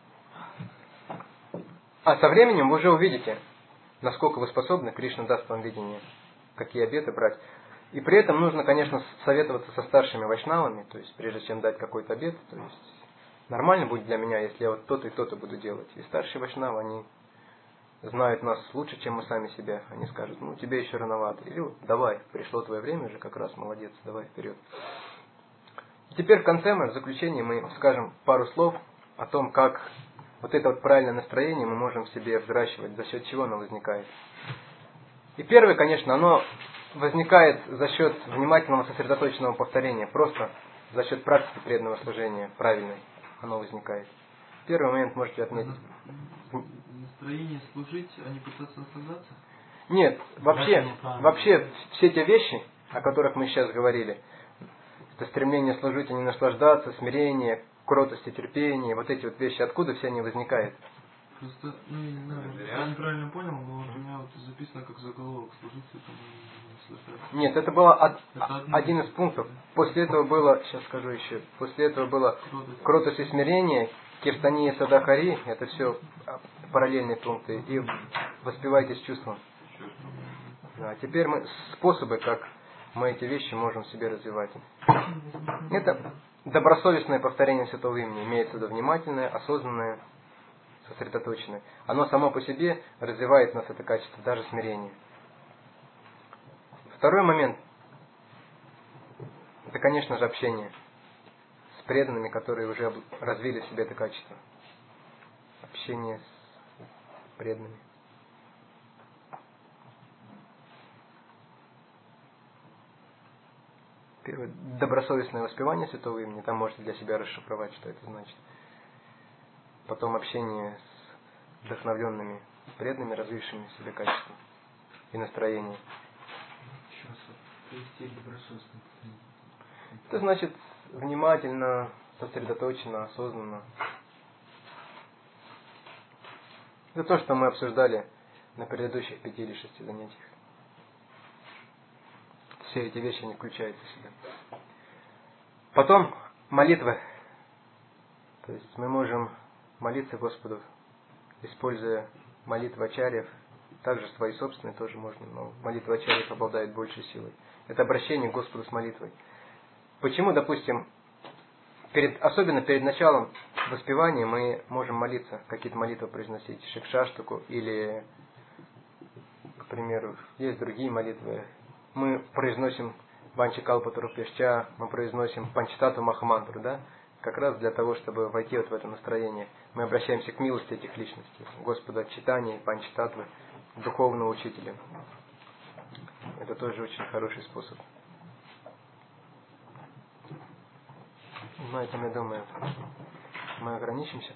А со временем вы уже увидите, насколько вы способны, Кришна даст вам видение, какие обеты брать. И при этом нужно, конечно, советоваться со старшими вайшнавами, то есть прежде чем дать какой-то обет, то есть нормально будет для меня, если я вот то-то и то-то буду делать. И старшие вайшнавы, они знают нас лучше, чем мы сами себя. Они скажут, ну тебе еще рановато. Или вот, давай, пришло твое время уже, как раз молодец, давай вперед. И теперь в конце, мы, в заключении, мы скажем пару слов о том, как вот это вот правильное настроение мы можем в себе взращивать, за счет чего оно возникает. И первое, конечно, оно возникает за счет внимательного сосредоточенного повторения, просто за счет практики преданного служения правильной оно возникает. Первый момент можете отметить. Настроение служить, а не пытаться наслаждаться? Нет, вообще, вообще все те вещи, о которых мы сейчас говорили, это стремление служить, а не наслаждаться, смирение, кротость и терпение, вот эти вот вещи, откуда все они возникают? Просто, ну я не знаю, я неправильно понял, но вот у меня вот записано как заголовок служить этому не наслаждаться. Нет, это было от, это один из пунктов. После этого было, сейчас скажу еще, после этого было кротость. кротость и смирение, киртания садахари, это все параллельные пункты, и воспевайтесь чувством. Да, теперь мы способы, как мы эти вещи можем в себе развивать. Это добросовестное повторение святого имени, имеется в виду внимательное, осознанное, сосредоточенное. Оно само по себе развивает в нас это качество, даже смирение. Второй момент, это, конечно же, общение с преданными, которые уже развили в себе это качество. Общение с преданными. Первое, добросовестное воспевание святого имени, там можете для себя расшифровать, что это значит. Потом общение с вдохновленными преданными, развившими в себе качества и настроение. Еще раз привести добросовестно. Это значит внимательно, сосредоточенно, осознанно. Это то, что мы обсуждали на предыдущих пяти или шести занятиях. Все эти вещи не включаются сюда. Потом молитва. То есть мы можем молиться Господу, используя молитву ачарьев, также свои собственные тоже можно, но молитва ачарьев обладает большей силой. Это обращение к Господу с молитвой. Почему, допустим, перед, особенно перед началом воспевания мы можем молиться, какие-то молитвы произносить, Шикшаштаку или, к примеру, есть другие молитвы. Мы произносим Ванчи Калпатарупешча, мы произносим Панчтату Махамантру, да? Как раз для того, чтобы войти вот в это настроение. Мы обращаемся к милости этих личностей, Господа читания, Панчтатвы, духовного учителя. Это тоже очень хороший способ. На этом, я думаю, мы ограничимся.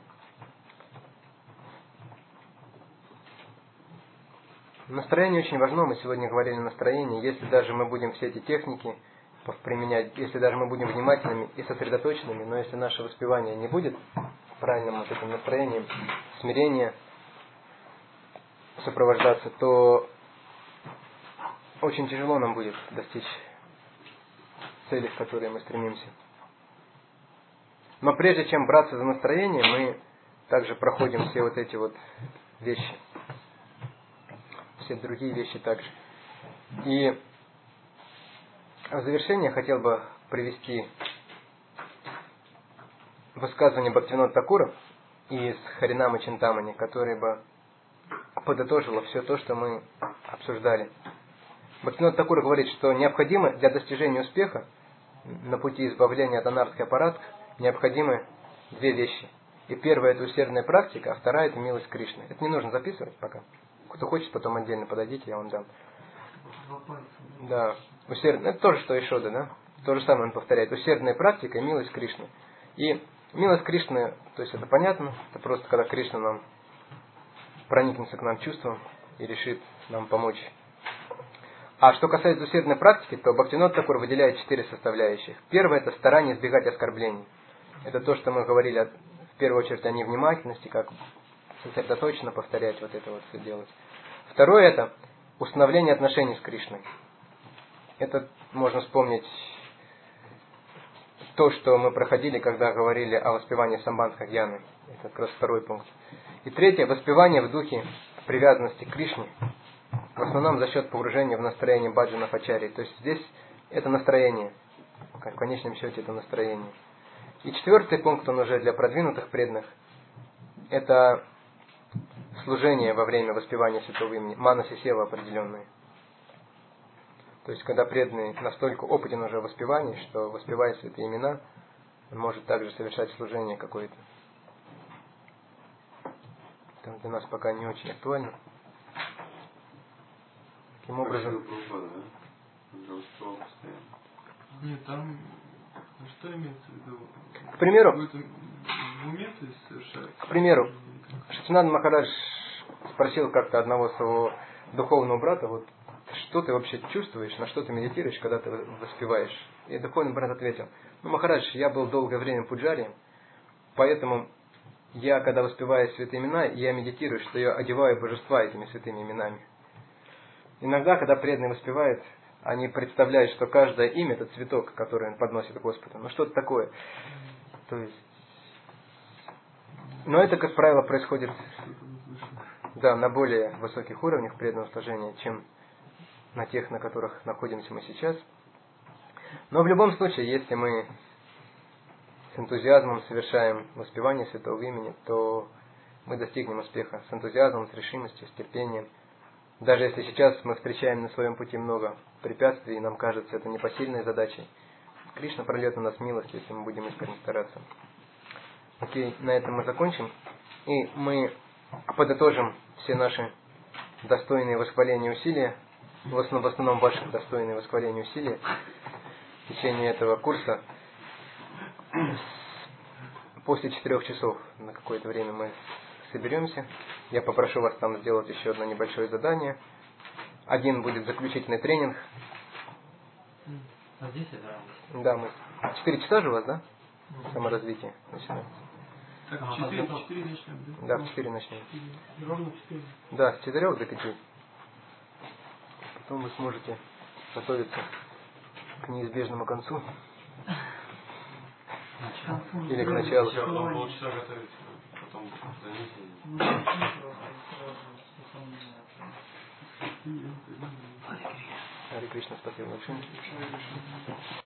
Настроение очень важно, мы сегодня говорили о настроении. Если даже мы будем все эти техники применять, если даже мы будем внимательными и сосредоточенными, но если наше воспевание не будет правильным вот этим настроением, смирение сопровождаться, то очень тяжело нам будет достичь цели, к которой мы стремимся. Но прежде чем браться за настроение, мы также проходим все вот эти вот вещи. Все другие вещи также. И в завершение я хотел бы привести высказывание Бхактивинода Такура из Харинама Чинтамани, которое бы подытожило все то, что мы обсуждали. Бхактивинод Такур говорит, что необходимо для достижения успеха на пути избавления от анархии аппаратов необходимы две вещи. И первая — это усердная практика, а вторая — это милость Кришны. Это не нужно записывать пока. Кто хочет, потом отдельно подойдите, я вам дам. Да, усердная. Это тоже, что Ишода, да? То же самое он повторяет. Усердная практика и милость Кришны. И милость Кришны, то есть это понятно, это просто когда Кришна нам проникнется к нам чувством и решит нам помочь. А что касается усердной практики, то Бхактивинод Такур выделяет четыре составляющих. Первое — это старание избегать оскорблений. Это то, что мы говорили от, в первую очередь о невнимательности, как сосредоточенно повторять вот это вот все делать. Второе — это установление отношений с Кришной. Это можно вспомнить то, что мы проходили, когда говорили о воспевании Самбандха Гьяны. Это как раз второй пункт. И третье — воспевание в духе привязанности к Кришне. В основном за счет погружения в настроение баджанов ачарьи. То есть здесь это настроение. В конечном счете это настроение. И четвертый пункт, он уже для продвинутых преданных. Это служение во время воспевания святого имени. Манаси сева определенные. То есть когда преданный настолько опытен уже в воспевании, что воспевая святые имена, он может также совершать служение какое-то. Это для нас пока не очень актуально. Таким образом... Нет, там что имеется в виду? К примеру, в уме то есть совершается? К примеру, Шаксинанда Махарадж спросил как-то одного своего духовного брата, вот что ты вообще чувствуешь, на что ты медитируешь, когда ты воспеваешь? И духовный брат ответил: ну, Махарадж, я был долгое время пуджари, поэтому я, когда воспеваю святые имена, я медитирую, что я одеваю божества этими святыми именами. Иногда, когда преданные воспевают, они представляют, что каждое имя — это цветок, который он подносит Господу. Ну, что-то такое. То есть... Но это, как правило, происходит да, на более высоких уровнях преданного служения, чем на тех, на которых находимся мы сейчас. Но в любом случае, если мы с энтузиазмом совершаем воспевание святого имени, то мы достигнем успеха. С энтузиазмом, с решимостью, с терпением. Даже если сейчас мы встречаем на своем пути много препятствий, и нам кажется это непосильной задачей, Кришна прольет на нас милость, если мы будем искренне стараться. Окей, на этом мы закончим. И мы подытожим все наши достойные восхваления усилия, в основном, в основном ваши достойные восхваления усилия в течение этого курса. После четырех часов на какое-то время мы соберемся. Я попрошу вас там сделать еще одно небольшое задание. Один будет заключительный тренинг. А здесь это? Да, мы... Четыре часа же у вас, да? Саморазвитие начинается. Так, А, в четыре, подготовка. в четыре начнем, да? Да, в четыре начнем. Четыре. Ровно в четыре. Да, с четырех до пяти. Потом вы сможете готовиться к неизбежному концу. Или к началу. Все, потом полчаса готовить, потом занятия. Харе Кришна, спасибо большое.